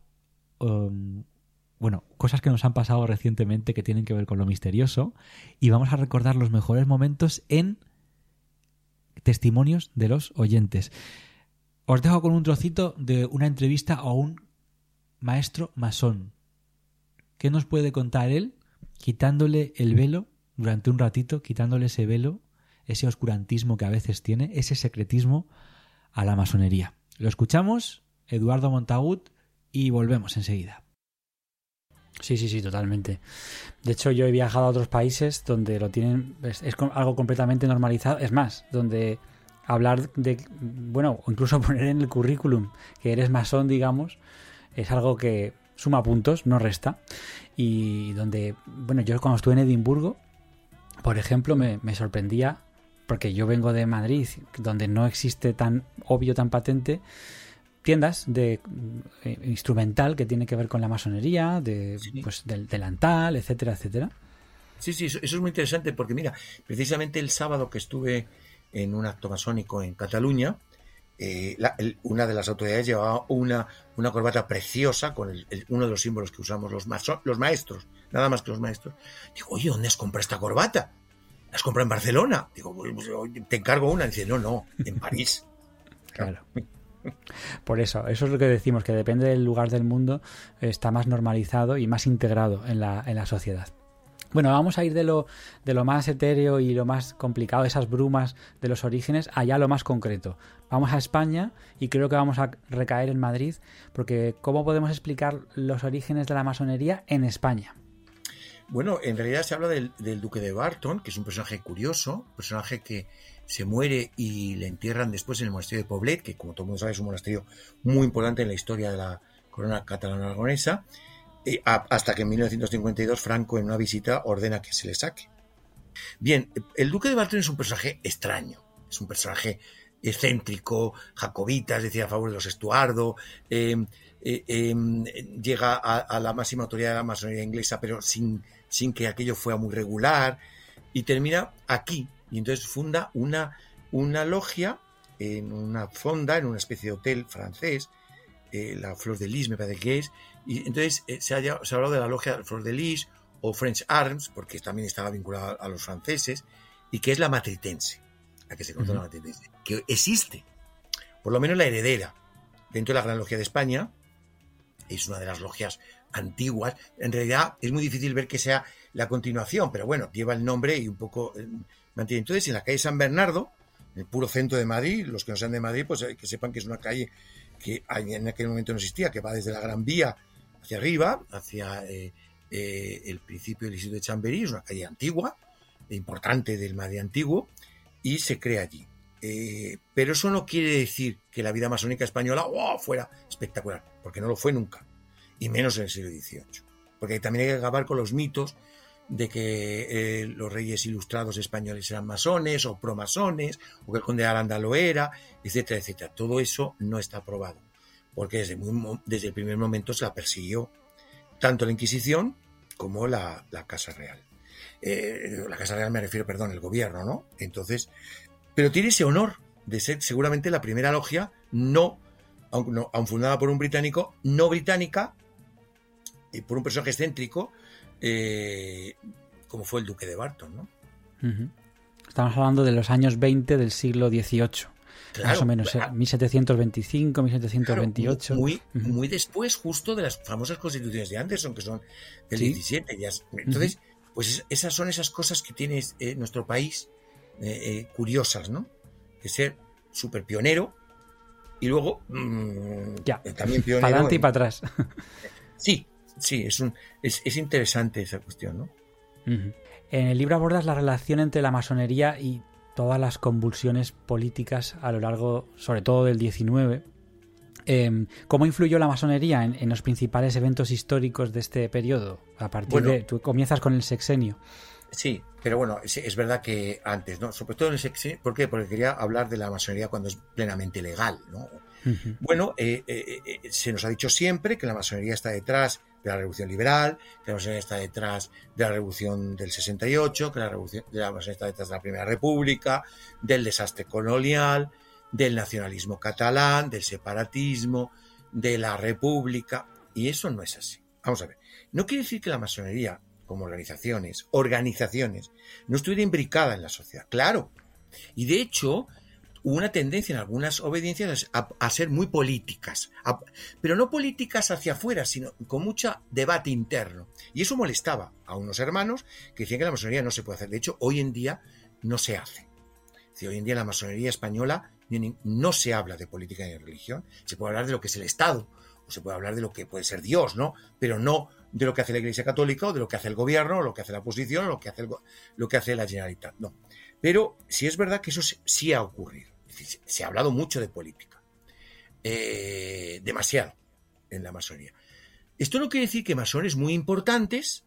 cosas que nos han pasado recientemente que tienen que ver con lo misterioso y vamos a recordar los mejores momentos en testimonios de los oyentes. Os dejo con un trocito de una entrevista a un maestro masón. ¿Qué nos puede contar él quitándole el velo? Durante un ratito, quitándole ese velo, ese oscurantismo que a veces tiene, ese secretismo a la masonería. Lo escuchamos, Eduardo Montagut, y volvemos enseguida. Sí, totalmente. De hecho, yo he viajado a otros países donde lo tienen, es algo completamente normalizado. Es más, donde hablar de, o incluso poner en el currículum que eres masón, digamos, es algo que suma puntos, no resta. Y donde, yo cuando estuve en Edimburgo, por ejemplo, me sorprendía, porque yo vengo de Madrid, donde no existe tan obvio, tan patente, tiendas de instrumental que tiene que ver con la masonería, del delantal, etcétera, etcétera. Sí, eso es muy interesante, porque mira, precisamente el sábado que estuve en un acto masónico en Cataluña, una de las autoridades llevaba una corbata preciosa con uno de los símbolos que usamos los maestros, nada más que los maestros. Digo, oye, ¿dónde has comprado esta corbata? ¿La has comprado en Barcelona? Digo, pues, te encargo una. Dice, no, en París. Claro. Por eso es lo que decimos, que depende del lugar del mundo, está más normalizado y más integrado en la sociedad. Bueno, vamos a ir de lo más etéreo y lo más complicado, esas brumas de los orígenes, allá a lo más concreto. Vamos a España y creo que vamos a recaer en Madrid, porque ¿cómo podemos explicar los orígenes de la masonería en España? Bueno, en realidad se habla del duque de Barton, que es un personaje curioso, un personaje que se muere y le entierran después en el monasterio de Poblet, que como todo el mundo sabe es un monasterio muy importante en la historia de la corona catalano-aragonesa, hasta que en 1952 Franco en una visita ordena que se le saque. Bien, el duque de Barton es un personaje extraño, es un personaje excéntrico, jacobita, es decir, a favor de los Estuardo, llega a la máxima autoridad de la masonería inglesa, pero sin que aquello fuera muy regular, y termina aquí, y entonces funda una logia en una fonda, en una especie de hotel francés, la Fleur de Lis me parece que es, y entonces se ha hablado de la logia Fleur de Lis o French Arms, porque también estaba vinculada a los franceses, y que es la matritense, la que se conoce la matritense, que existe, por lo menos la heredera, dentro de la Gran Logia de España, es una de las logias antiguas. En realidad es muy difícil ver que sea la continuación, pero bueno, lleva el nombre y un poco mantiene. Entonces, en la calle San Bernardo, en el puro centro de Madrid, los que no sean de Madrid, pues que sepan que es una calle que en aquel momento no existía, que va desde la Gran Vía hacia arriba, hacia el principio del Instituto de Chamberí, es una calle antigua, importante del Madrid antiguo, y se crea allí. Pero eso no quiere decir que la vida masónica española fuera espectacular, porque no lo fue nunca, y menos en el siglo XVIII, porque también hay que acabar con los mitos de que los reyes ilustrados españoles eran masones o promasones, o que el conde de Aranda lo era, etcétera, etcétera. Todo eso no está probado, porque desde el primer momento se la persiguió tanto la Inquisición como la Casa Real. La Casa Real me refiero, el gobierno, ¿no? Entonces, pero tiene ese honor de ser seguramente la primera logia aun fundada por un británico, no británica, por un personaje excéntrico, como fue el duque de Barton, ¿no? Uh-huh. Estamos hablando de los años 20 del siglo XVIII, claro, más o menos, 1725, 1728. Claro, muy después, justo de las famosas constituciones de Anderson, que son del 17. Entonces, pues esas son esas cosas que tiene nuestro país, curiosas, ¿no? Que ser súper pionero y luego también pionero. Para adelante y para atrás. Sí, es interesante esa cuestión, ¿no? Uh-huh. En el libro abordas la relación entre la masonería y todas las convulsiones políticas a lo largo, sobre todo del XIX. ¿Cómo influyó la masonería en los principales eventos históricos de este periodo? A partir de... Tú comienzas con el sexenio. Sí, pero bueno, es verdad que antes, ¿no? Sobre todo en el sexenio. ¿Por qué? Porque quería hablar de la masonería cuando es plenamente legal, ¿no? Uh-huh. Bueno, se nos ha dicho siempre que la masonería está detrás de la Revolución Liberal, que la masonería está detrás de la Revolución del 68, que la masonería está detrás de la Primera República, del desastre colonial, del nacionalismo catalán, del separatismo, de la República, y eso no es así. Vamos a ver, no quiere decir que la masonería, como organizaciones, no estuviera imbricada en la sociedad, claro, y de hecho hubo una tendencia en algunas obediencias a ser muy políticas, pero no políticas hacia afuera, sino con mucho debate interno. Y eso molestaba a unos hermanos que decían que la masonería no se puede hacer. De hecho, hoy en día no se hace. Es decir, hoy en día en la masonería española no se habla de política ni de religión. Se puede hablar de lo que es el Estado, o se puede hablar de lo que puede ser Dios, ¿no? Pero no de lo que hace la Iglesia Católica, o de lo que hace el gobierno, o lo que hace la oposición, o lo que hace la Generalitat. No. Pero sí es verdad que eso sí ha ocurrido. Se ha hablado mucho de política, demasiado en la masonería. Esto no quiere decir que masones muy importantes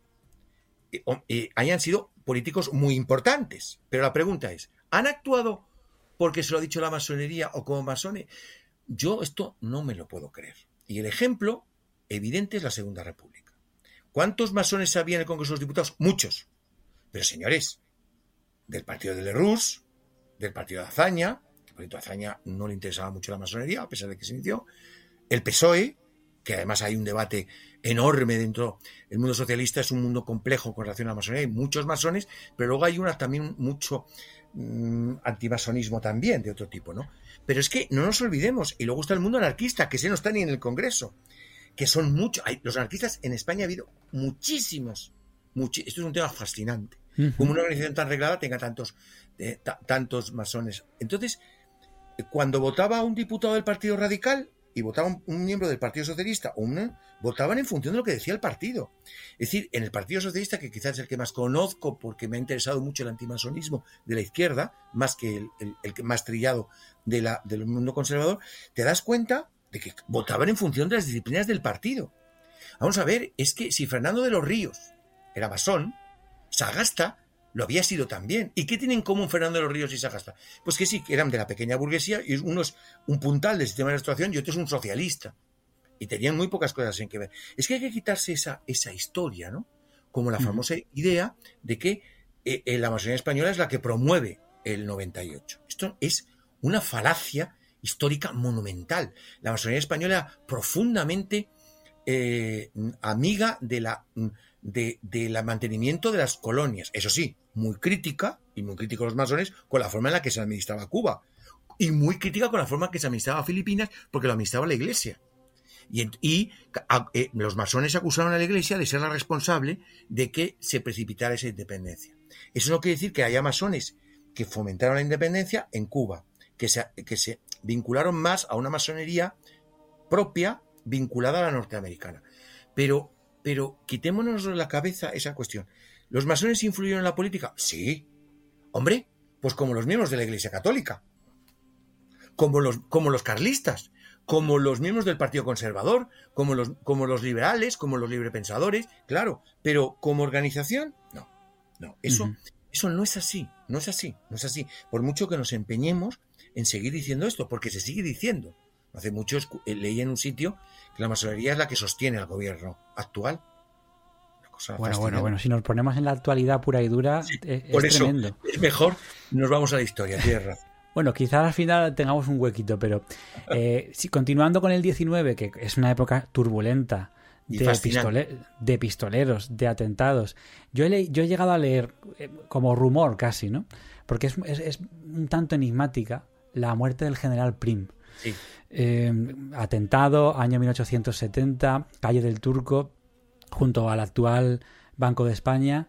hayan sido políticos muy importantes, pero la pregunta es, ¿han actuado porque se lo ha dicho la masonería o como masones? Yo esto no me lo puedo creer. Y el ejemplo evidente es la Segunda República. ¿Cuántos masones había en el Congreso de los Diputados? Muchos. Pero señores, del partido de Lerroux, del partido de Azaña, porque a Azaña no le interesaba mucho la masonería, a pesar de que se inició, el PSOE, que además hay un debate enorme dentro del mundo socialista, es un mundo complejo con relación a la masonería, hay muchos masones, pero luego hay también mucho antimasonismo también, de otro tipo, ¿no? Pero es que no nos olvidemos, y luego está el mundo anarquista, que ese no está ni en el Congreso, que son muchos, los anarquistas en España ha habido muchísimos, esto es un tema fascinante. Ujú. Como una organización tan reglada tenga tantos masones. Entonces, cuando votaba un diputado del Partido Radical y votaba un miembro del Partido Socialista, votaban en función de lo que decía el partido. Es decir, en el Partido Socialista, que quizás es el que más conozco porque me ha interesado mucho el antimasonismo de la izquierda, más que el que más trillado del mundo conservador, te das cuenta de que votaban en función de las disciplinas del partido. Vamos a ver, es que si Fernando de los Ríos era masón, Sagasta lo había sido también. ¿Y qué tienen en común Fernando de los Ríos y Sagasta? Pues que sí, que eran de la pequeña burguesía, y uno es un puntal del sistema de restauración y otro es un socialista. Y tenían muy pocas cosas en que ver. Es que hay que quitarse esa historia, ¿no? Como la famosa idea de que la masonería española es la que promueve el 98. Esto es una falacia histórica monumental. La masonería española era profundamente amiga del mantenimiento de las colonias. Eso sí, muy crítica, y muy críticos los masones, con la forma en la que se administraba Cuba. Y muy crítica con la forma en que se administraba Filipinas, porque lo administraba la Iglesia. Y los masones acusaron a la Iglesia de ser la responsable de que se precipitara esa independencia. Eso no quiere decir que haya masones que fomentaron la independencia en Cuba, que se vincularon más a una masonería propia vinculada a la norteamericana. Pero quitémonos de la cabeza esa cuestión. ¿Los masones influyeron en la política? Sí. Hombre, pues como los miembros de la Iglesia Católica, como los carlistas, como los miembros del Partido Conservador, como los liberales, como los librepensadores, claro, pero como organización, no, eso no es así, no es así, por mucho que nos empeñemos en seguir diciendo esto, porque se sigue diciendo. Hace mucho leí en un sitio que la masonería es la que sostiene al gobierno actual. Una cosa Bueno, si nos ponemos en la actualidad pura y dura, sí, es por eso tremendo. es mejor, nos vamos a la historia, tienes razón. Bueno, quizás al final tengamos un huequito, pero continuando con el 19, que es una época turbulenta de pistoleros, de atentados, yo he llegado a leer como rumor casi, ¿no? Porque es un tanto enigmática la muerte del general Prim. Sí. Atentado, año 1870, calle del Turco, junto al actual Banco de España.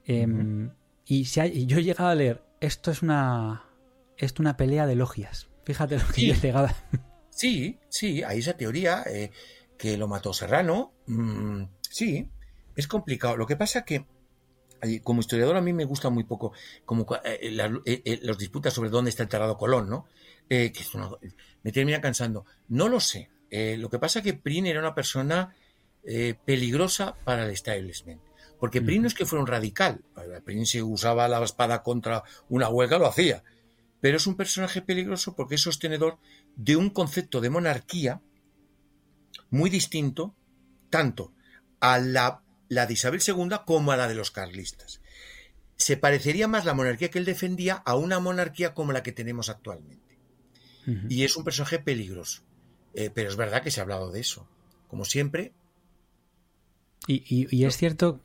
Y yo he llegado a leer, esto es una pelea de logias. Fíjate lo que yo he llegado. Sí, hay esa teoría que lo mató Serrano. Sí, es complicado. Lo que pasa que como historiador a mí me gusta muy poco como las disputas sobre dónde está enterrado Colón, ¿no? Que me termina cansando. No lo sé. Lo que pasa es que Prim era una persona peligrosa para el establishment. Porque Prim no es que fuera un radical. Prim si usaba la espada contra una huelga lo hacía. Pero es un personaje peligroso porque es sostenedor de un concepto de monarquía muy distinto tanto a la de Isabel II como a la de los carlistas. Se parecería más la monarquía que él defendía a una monarquía como la que tenemos actualmente. Y es un personaje peligroso. Pero es verdad que se ha hablado de eso. Como siempre. Y es cierto,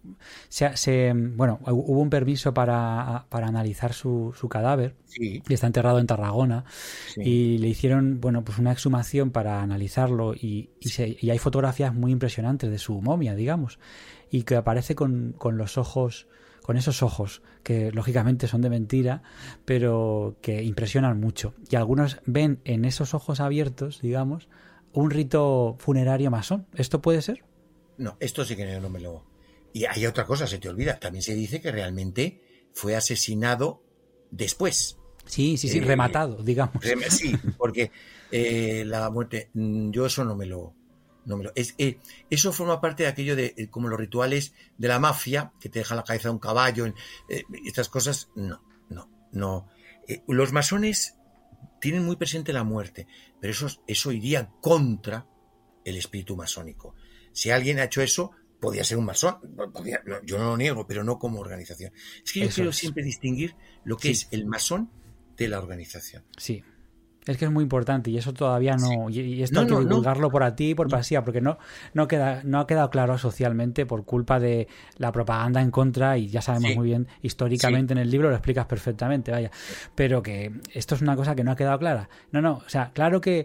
hubo un permiso para analizar su cadáver. Sí. Y está enterrado en Tarragona. Sí. Y le hicieron, pues una exhumación para analizarlo. Y hay fotografías muy impresionantes de su momia, digamos. Y que aparece con los ojos, con esos ojos, que lógicamente son de mentira, pero que impresionan mucho. Y algunos ven en esos ojos abiertos, digamos, un rito funerario masón. ¿Esto puede ser? No, esto sí que no me lo... Y hay otra cosa, se te olvida. También se dice que realmente fue asesinado después. Sí, rematado, digamos. Sí, porque la muerte... Yo eso no me lo... eso forma parte de aquello de como los rituales de la mafia, que te dejan la cabeza de un caballo, estas cosas. No. Los masones tienen muy presente la muerte, pero eso iría contra el espíritu masónico. Si alguien ha hecho eso, podría ser un masón. Yo no lo niego, pero no como organización. Es que yo quiero siempre distinguir lo que es el masón de la organización. Sí. Es que es muy importante y eso todavía no... Sí. Y esto hay que divulgarlo por a ti y por pasía, porque no ha quedado claro socialmente por culpa de la propaganda en contra, y ya sabemos muy bien, históricamente en el libro lo explicas perfectamente, vaya. Pero que esto es una cosa que no ha quedado clara. O sea, claro que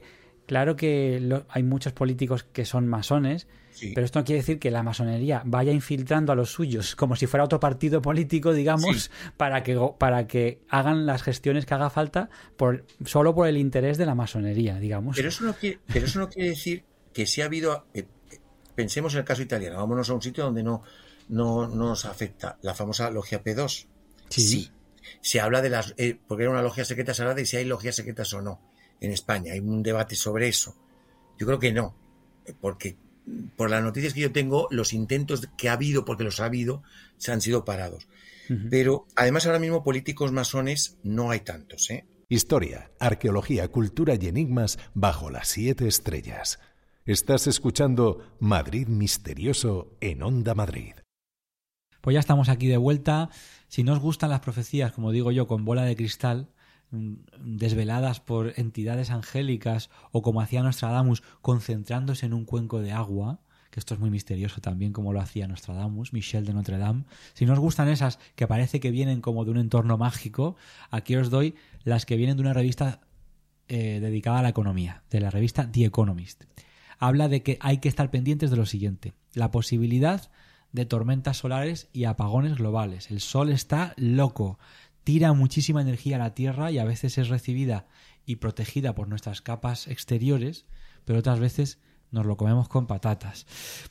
Claro que hay muchos políticos que son masones, Sí. pero esto no quiere decir que la masonería vaya infiltrando a los suyos como si fuera otro partido político, digamos, para que hagan las gestiones que haga falta solo por el interés de la masonería, digamos. Pero eso no quiere decir que si ha habido... pensemos en el caso italiano, vámonos a un sitio donde no nos afecta. La famosa logia P2. Sí. Se habla de las... porque era una logia secreta, se habla de si hay logias secretas o no. En España hay un debate sobre eso. Yo creo que no, porque por las noticias que yo tengo, los intentos que ha habido, porque los ha habido, se han sido parados. Uh-huh. Pero además ahora mismo políticos masones no hay tantos, ¿eh? Historia, arqueología, cultura y enigmas bajo las 7 estrellas. Estás escuchando Madrid Misterioso en Onda Madrid. Pues ya estamos aquí de vuelta. Si no os gustan las profecías, como digo yo, con bola de cristal, desveladas por entidades angélicas, o como hacía Nostradamus, concentrándose en un cuenco de agua, que esto es muy misterioso también, como lo hacía Nostradamus, Michel de Notre Dame. Si no os gustan esas que parece que vienen como de un entorno mágico, aquí os doy las que vienen de una revista dedicada a la economía, de la revista The Economist. Habla de que hay que estar pendientes de lo siguiente: la posibilidad de tormentas solares y apagones globales. El sol está loco, tira muchísima energía a la Tierra y a veces es recibida y protegida por nuestras capas exteriores, pero otras veces nos lo comemos con patatas.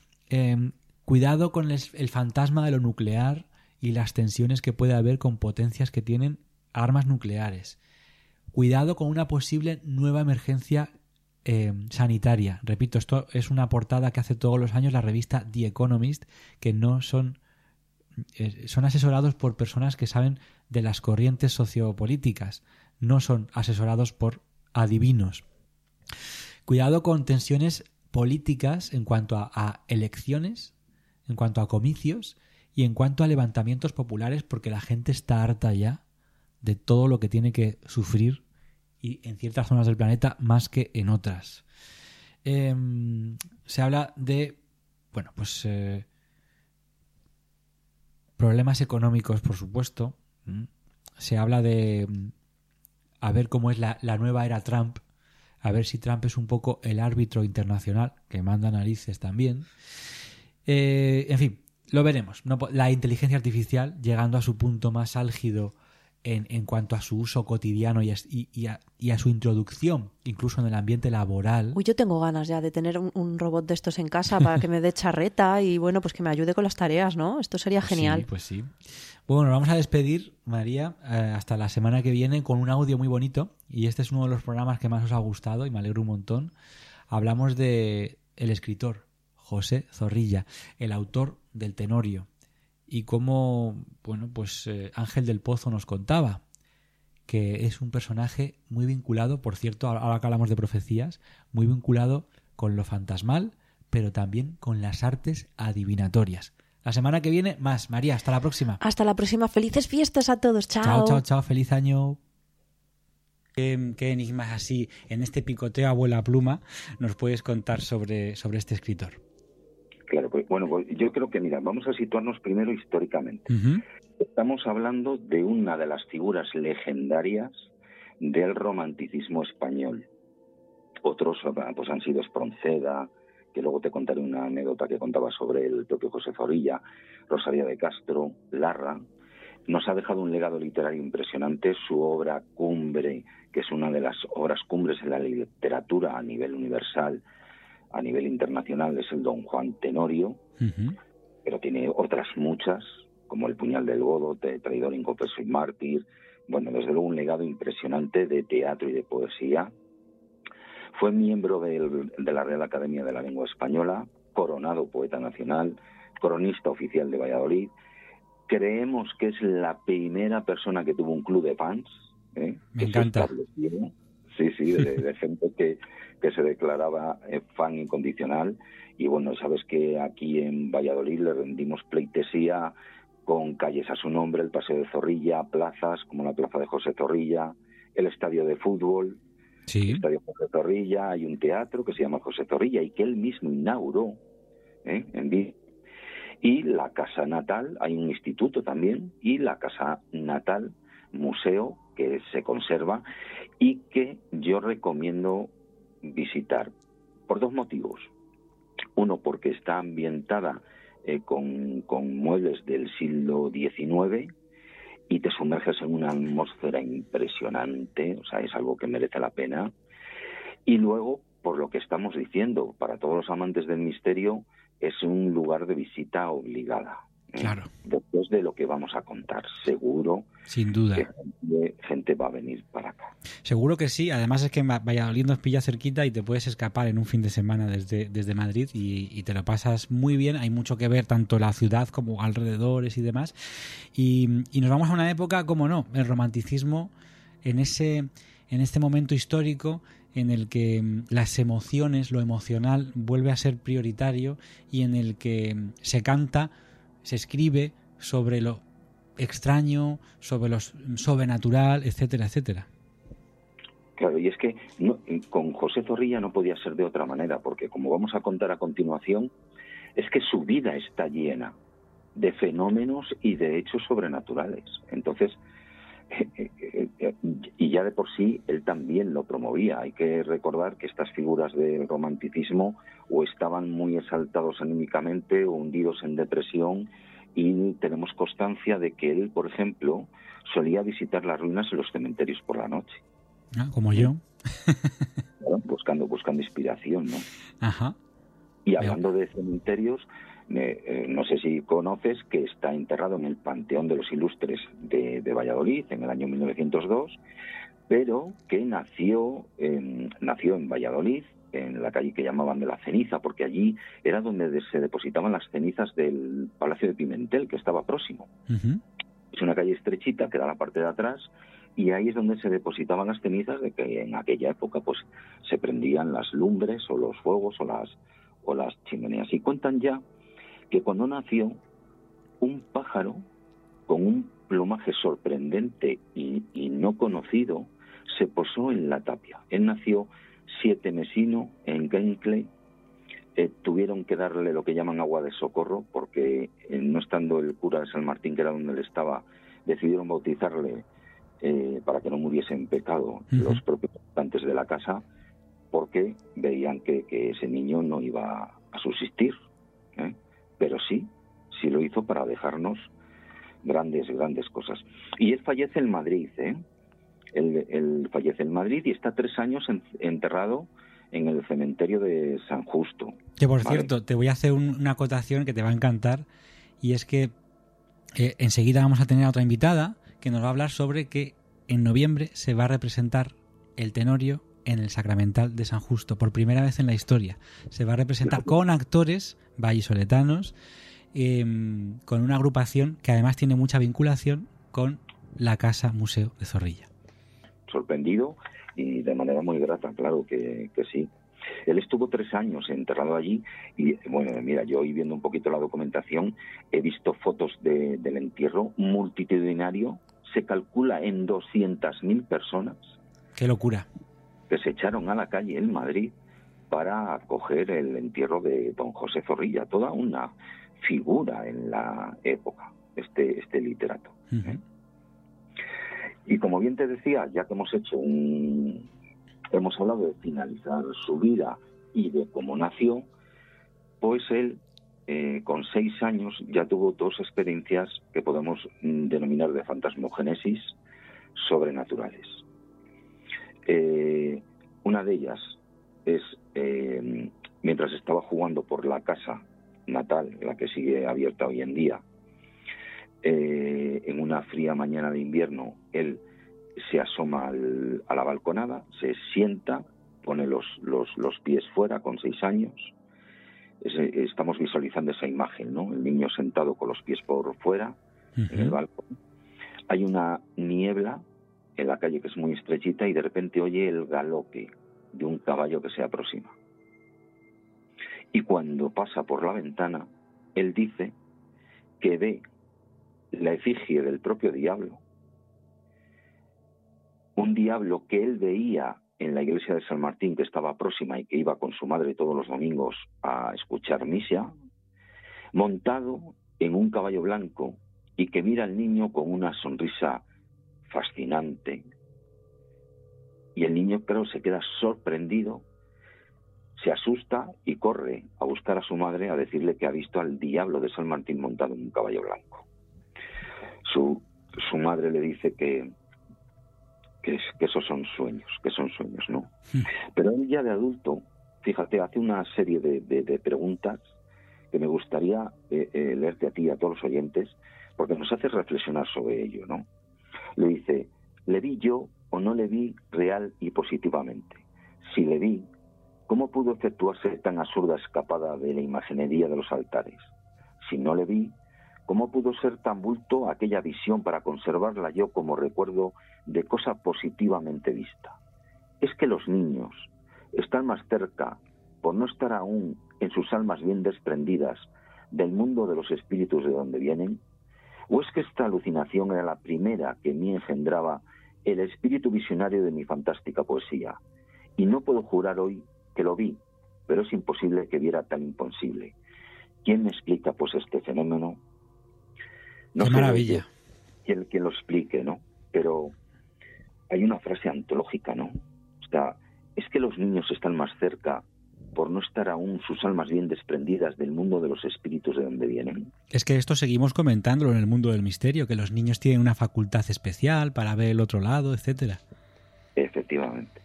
Cuidado con el fantasma de lo nuclear y las tensiones que puede haber con potencias que tienen armas nucleares. Cuidado con una posible nueva emergencia sanitaria. Repito, esto es una portada que hace todos los años la revista The Economist, que no son asesorados por personas que saben de las corrientes sociopolíticas, no son asesorados por adivinos. Cuidado con tensiones políticas en cuanto a elecciones, en cuanto a comicios y en cuanto a levantamientos populares, porque la gente está harta ya de todo lo que tiene que sufrir, y en ciertas zonas del planeta más que en otras. Se habla de problemas económicos, por supuesto. Se habla de a ver cómo es la nueva era Trump, a ver si Trump es un poco el árbitro internacional, que manda narices también. En fin, lo veremos. La inteligencia artificial llegando a su punto más álgido en cuanto a su uso cotidiano y a su introducción, incluso en el ambiente laboral. Uy, yo tengo ganas ya de tener un robot de estos en casa para que me dé charreta y bueno, pues que me ayude con las tareas, ¿no? Esto sería genial. Pues sí. Bueno, nos vamos a despedir, María, hasta la semana que viene con un audio muy bonito, y este es uno de los programas que más os ha gustado y me alegro un montón. Hablamos de el escritor José Zorrilla, el autor del Tenorio. Y como, Ángel del Pozo nos contaba, que es un personaje muy vinculado, por cierto, ahora que hablamos de profecías, muy vinculado con lo fantasmal, pero también con las artes adivinatorias. La semana que viene, más. María, hasta la próxima. Hasta la próxima. Felices fiestas a todos. Chao. Chao, chao, chao. Feliz año. ¿Qué enigmas así, en este picoteo abuela pluma, nos puedes contar sobre este escritor? Claro, pues yo creo que, mira, vamos a situarnos primero históricamente. Uh-huh. Estamos hablando de una de las figuras legendarias del romanticismo español. Otros pues han sido Espronceda, que luego te contaré una anécdota que contaba sobre el propio José Zorrilla, Rosalía de Castro, Larra. Nos ha dejado un legado literario impresionante. Su obra cumbre, que es una de las obras cumbres de la literatura a nivel universal, a nivel internacional, es el Don Juan Tenorio, uh-huh. Pero tiene otras muchas, como El puñal del godo, Traidor, inconfeso y mártir. Bueno, desde luego un legado impresionante de teatro y de poesía. Fue miembro de la Real Academia de la Lengua Española, coronado poeta nacional, cronista oficial de Valladolid. Creemos que es la primera persona que tuvo un club de fans. Me encanta. Sí, de gente que se declaraba fan incondicional. Y bueno, sabes que aquí en Valladolid le rendimos pleitesía con calles a su nombre, el Paseo de Zorrilla, plazas como la Plaza de José Zorrilla, el estadio de fútbol, sí. El estadio José Zorrilla, hay un teatro que se llama José Zorrilla y que él mismo inauguró en Vigo. Y la casa natal, hay un instituto también, y la casa natal, museo, que se conserva y que yo recomiendo visitar por dos motivos. Uno, porque está ambientada con muebles del siglo XIX y te sumerges en una atmósfera impresionante, o sea, es algo que merece la pena. Y luego, por lo que estamos diciendo, para todos los amantes del misterio, es un lugar de visita obligada. Claro. Después de lo que vamos a contar, seguro. Sin duda. Que gente va a venir para acá. Seguro que sí. Además es que Valladolid nos pilla cerquita y te puedes escapar en un fin de semana desde Madrid y te lo pasas muy bien. Hay mucho que ver, tanto la ciudad como alrededores y demás. Y nos vamos a una época, como no, el romanticismo en este momento histórico en el que las emociones, lo emocional, vuelve a ser prioritario y en el que se canta, se escribe sobre lo extraño, sobre lo sobrenatural, etcétera, etcétera. Claro, y es que con José Zorrilla no podía ser de otra manera, porque como vamos a contar a continuación, es que su vida está llena de fenómenos y de hechos sobrenaturales. Entonces, y ya de por sí él también lo promovía. Hay que recordar que estas figuras del romanticismo o estaban muy exaltados anímicamente o hundidos en depresión, y tenemos constancia de que él, por ejemplo, solía visitar las ruinas en los cementerios por la noche. Ah, como yo. Claro, buscando inspiración, ¿no? Ajá. Y hablando de cementerios, no sé si conoces que está enterrado en el Panteón de los Ilustres de Valladolid en el año 1902, pero que nació en Valladolid, en la calle que llamaban de la Ceniza, porque allí era donde se depositaban las cenizas del Palacio de Pimentel, que estaba próximo. Uh-huh. Es una calle estrechita que da la parte de atrás, y ahí es donde se depositaban las cenizas de que en aquella época pues se prendían las lumbres o los fuegos o las chimeneas. Y cuentan ya que cuando nació, un pájaro con un plumaje sorprendente y no conocido se posó en la tapia. Él nació 7 mesino en Gencle. Tuvieron que darle lo que llaman agua de socorro, porque no estando el cura de San Martín, que era donde él estaba, decidieron bautizarle para que no muriese en pecado los propios habitantes de la casa, porque veían que ese niño no iba a subsistir, pero sí lo hizo para dejarnos grandes cosas. Y él fallece en Madrid, él fallece en Madrid y está 3 años enterrado en el cementerio de San Justo. Que por cierto, te voy a hacer una acotación que te va a encantar, y es que enseguida vamos a tener a otra invitada que nos va a hablar sobre que en noviembre se va a representar el Tenorio en el Sacramental de San Justo, por primera vez en la historia. Se va a representar con actores vallisoletanos, con una agrupación que además tiene mucha vinculación con la Casa Museo de Zorrilla. Sorprendido y de manera muy grata, claro que sí. Él estuvo 3 años enterrado allí y, bueno, mira, yo hoy viendo un poquito la documentación he visto fotos del entierro multitudinario. Se calcula en 200.000 personas. ¡Qué locura! Que se echaron a la calle en Madrid para acoger el entierro de don José Zorrilla, toda una figura en la época, este literato. Uh-huh. Y como bien te decía, ya que hemos hablado de finalizar su vida y de cómo nació, pues él con 6 años ya tuvo 2 experiencias que podemos denominar de fantasmogénesis sobrenaturales. Una de ellas es mientras estaba jugando por la casa natal, la que sigue abierta hoy en día, en una fría mañana de invierno, él se asoma a la balconada, se sienta, pone los pies fuera con 6 años. Estamos visualizando esa imagen, ¿no? El niño sentado con los pies por fuera, uh-huh, en el balcón. Hay una niebla en la calle que es muy estrechita y de repente oye el galope de un caballo que se aproxima. Y cuando pasa por la ventana, él dice que ve la efigie del propio diablo, un diablo que él veía en la iglesia de San Martín, que estaba próxima y que iba con su madre todos los domingos a escuchar misa, montado en un caballo blanco y que mira al niño con una sonrisa fascinante. Y el niño, claro, se queda sorprendido se asusta y corre a buscar a su madre a decirle que ha visto al diablo de San Martín montado en un caballo blanco. Su madre le dice que esos son sueños, ¿no? Pero él ya de adulto, fíjate, hace una serie de preguntas que me gustaría leerte a ti y a todos los oyentes, porque nos hace reflexionar sobre ello, ¿no? Le dice, ¿le vi yo o no le vi real y positivamente? Si le vi, ¿cómo pudo efectuarse tan absurda escapada de la imaginería de los altares? Si no le vi, ¿cómo pudo ser tan bulto aquella visión para conservarla yo como recuerdo de cosa positivamente vista? Es que los niños están más cerca, por no estar aún en sus almas bien desprendidas del mundo de los espíritus de donde vienen, ¿o es que esta alucinación era la primera que en mí engendraba el espíritu visionario de mi fantástica poesía? Y no puedo jurar hoy que lo vi, pero es imposible que viera tan imposible. ¿Quién me explica pues este fenómeno? No ¡Qué sé maravilla! Quien lo explique, ¿no? Pero hay una frase antológica, ¿no? O sea, es que los niños están más cerca por no estar aún sus almas bien desprendidas del mundo de los espíritus de donde vienen. Es que esto seguimos comentándolo en el mundo del misterio, que los niños tienen una facultad especial para ver el otro lado, etcétera. Efectivamente.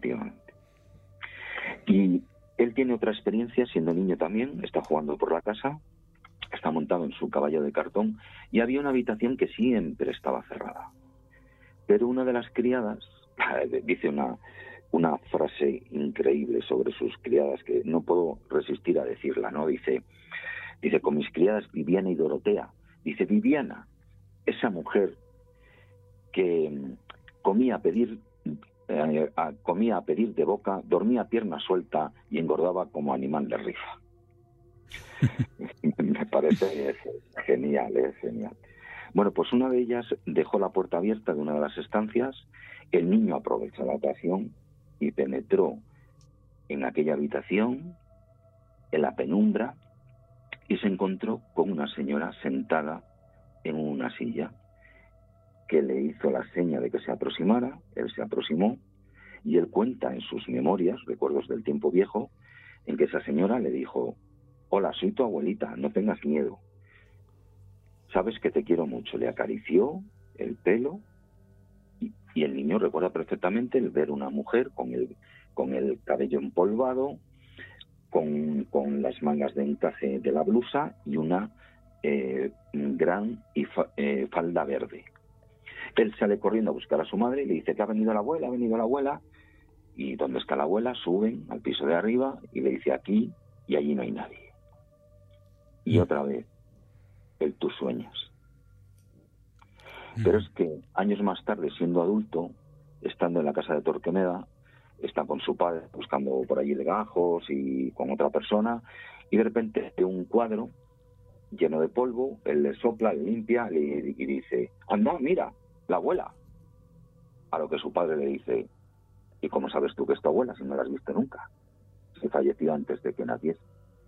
Y él tiene otra experiencia siendo niño también, está jugando por la casa, está montado en su caballo de cartón y había una habitación que siempre estaba cerrada. Pero una de las criadas dice una frase increíble sobre sus criadas que no puedo resistir a decirla, ¿no? Dice, con mis criadas Viviana y Dorotea. Dice, Viviana, esa mujer que comía a pedir de boca, dormía a pierna suelta y engordaba como animal de rifa. Me parece genial. Bueno, pues una de ellas dejó la puerta abierta de una de las estancias, el niño aprovechó la ocasión y penetró en aquella habitación, en la penumbra, y se encontró con una señora sentada en una silla, que le hizo la seña de que se aproximara. Él se aproximó y él cuenta en sus memorias, recuerdos del tiempo viejo, en que esa señora le dijo, hola, soy tu abuelita, no tengas miedo, sabes que te quiero mucho. Le acarició el pelo y el niño recuerda perfectamente el ver una mujer con el cabello empolvado, con las mangas de encaje de la blusa y una gran falda verde. Él sale corriendo a buscar a su madre y le dice que ha venido la abuela, y ¿dónde está la abuela? Suben al piso de arriba y le dice aquí y allí no hay nadie. Y otra vez, tú sueñas. Pero es que años más tarde, siendo adulto, estando en la casa de Torquemeda, está con su padre buscando por allí legajos y con otra persona, y de repente ve un cuadro lleno de polvo, él le sopla, le limpia y dice, anda, mira, la abuela. A lo que su padre le dice, ¿y cómo sabes tú que es tu abuela si no la has visto nunca? Se falleció antes de que naciese.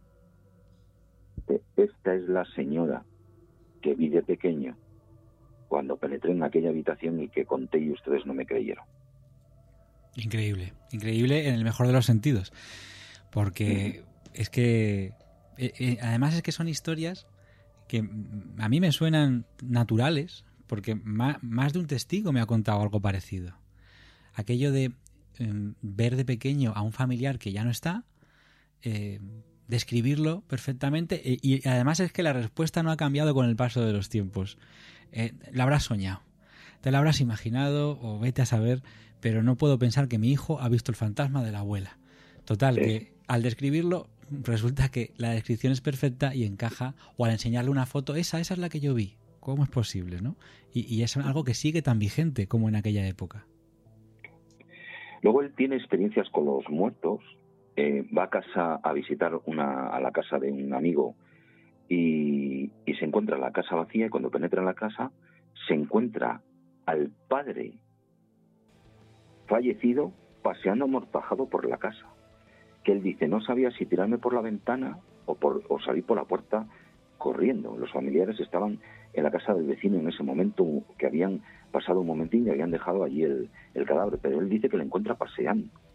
Esta es la señora que vi de pequeño cuando penetré en aquella habitación y que conté y ustedes no me creyeron. Increíble en el mejor de los sentidos, porque es que además es que son historias que a mí me suenan naturales, porque más de un testigo me ha contado algo parecido. Aquello de ver de pequeño a un familiar que ya no está, describirlo perfectamente, y además es que la respuesta no ha cambiado con el paso de los tiempos. La habrás soñado, te la habrás imaginado o vete a saber, pero no puedo pensar que mi hijo ha visto el fantasma de la abuela. Total, sí. Que al describirlo resulta que la descripción es perfecta y encaja, o al enseñarle una foto, esa es la que yo vi. ¿Cómo es posible, no? Y es algo que sigue tan vigente como en aquella época. Luego él tiene experiencias con los muertos, va a visitar a la casa de un amigo y se encuentra la casa vacía, y cuando penetra en la casa se encuentra al padre fallecido paseando amortajado por la casa, que él dice, no sabía si tirarme por la ventana o salir por la puerta corriendo. Los familiares estaban en la casa del vecino en ese momento, que habían pasado un momentín y habían dejado allí el cadáver, pero él dice que lo encuentra paseando.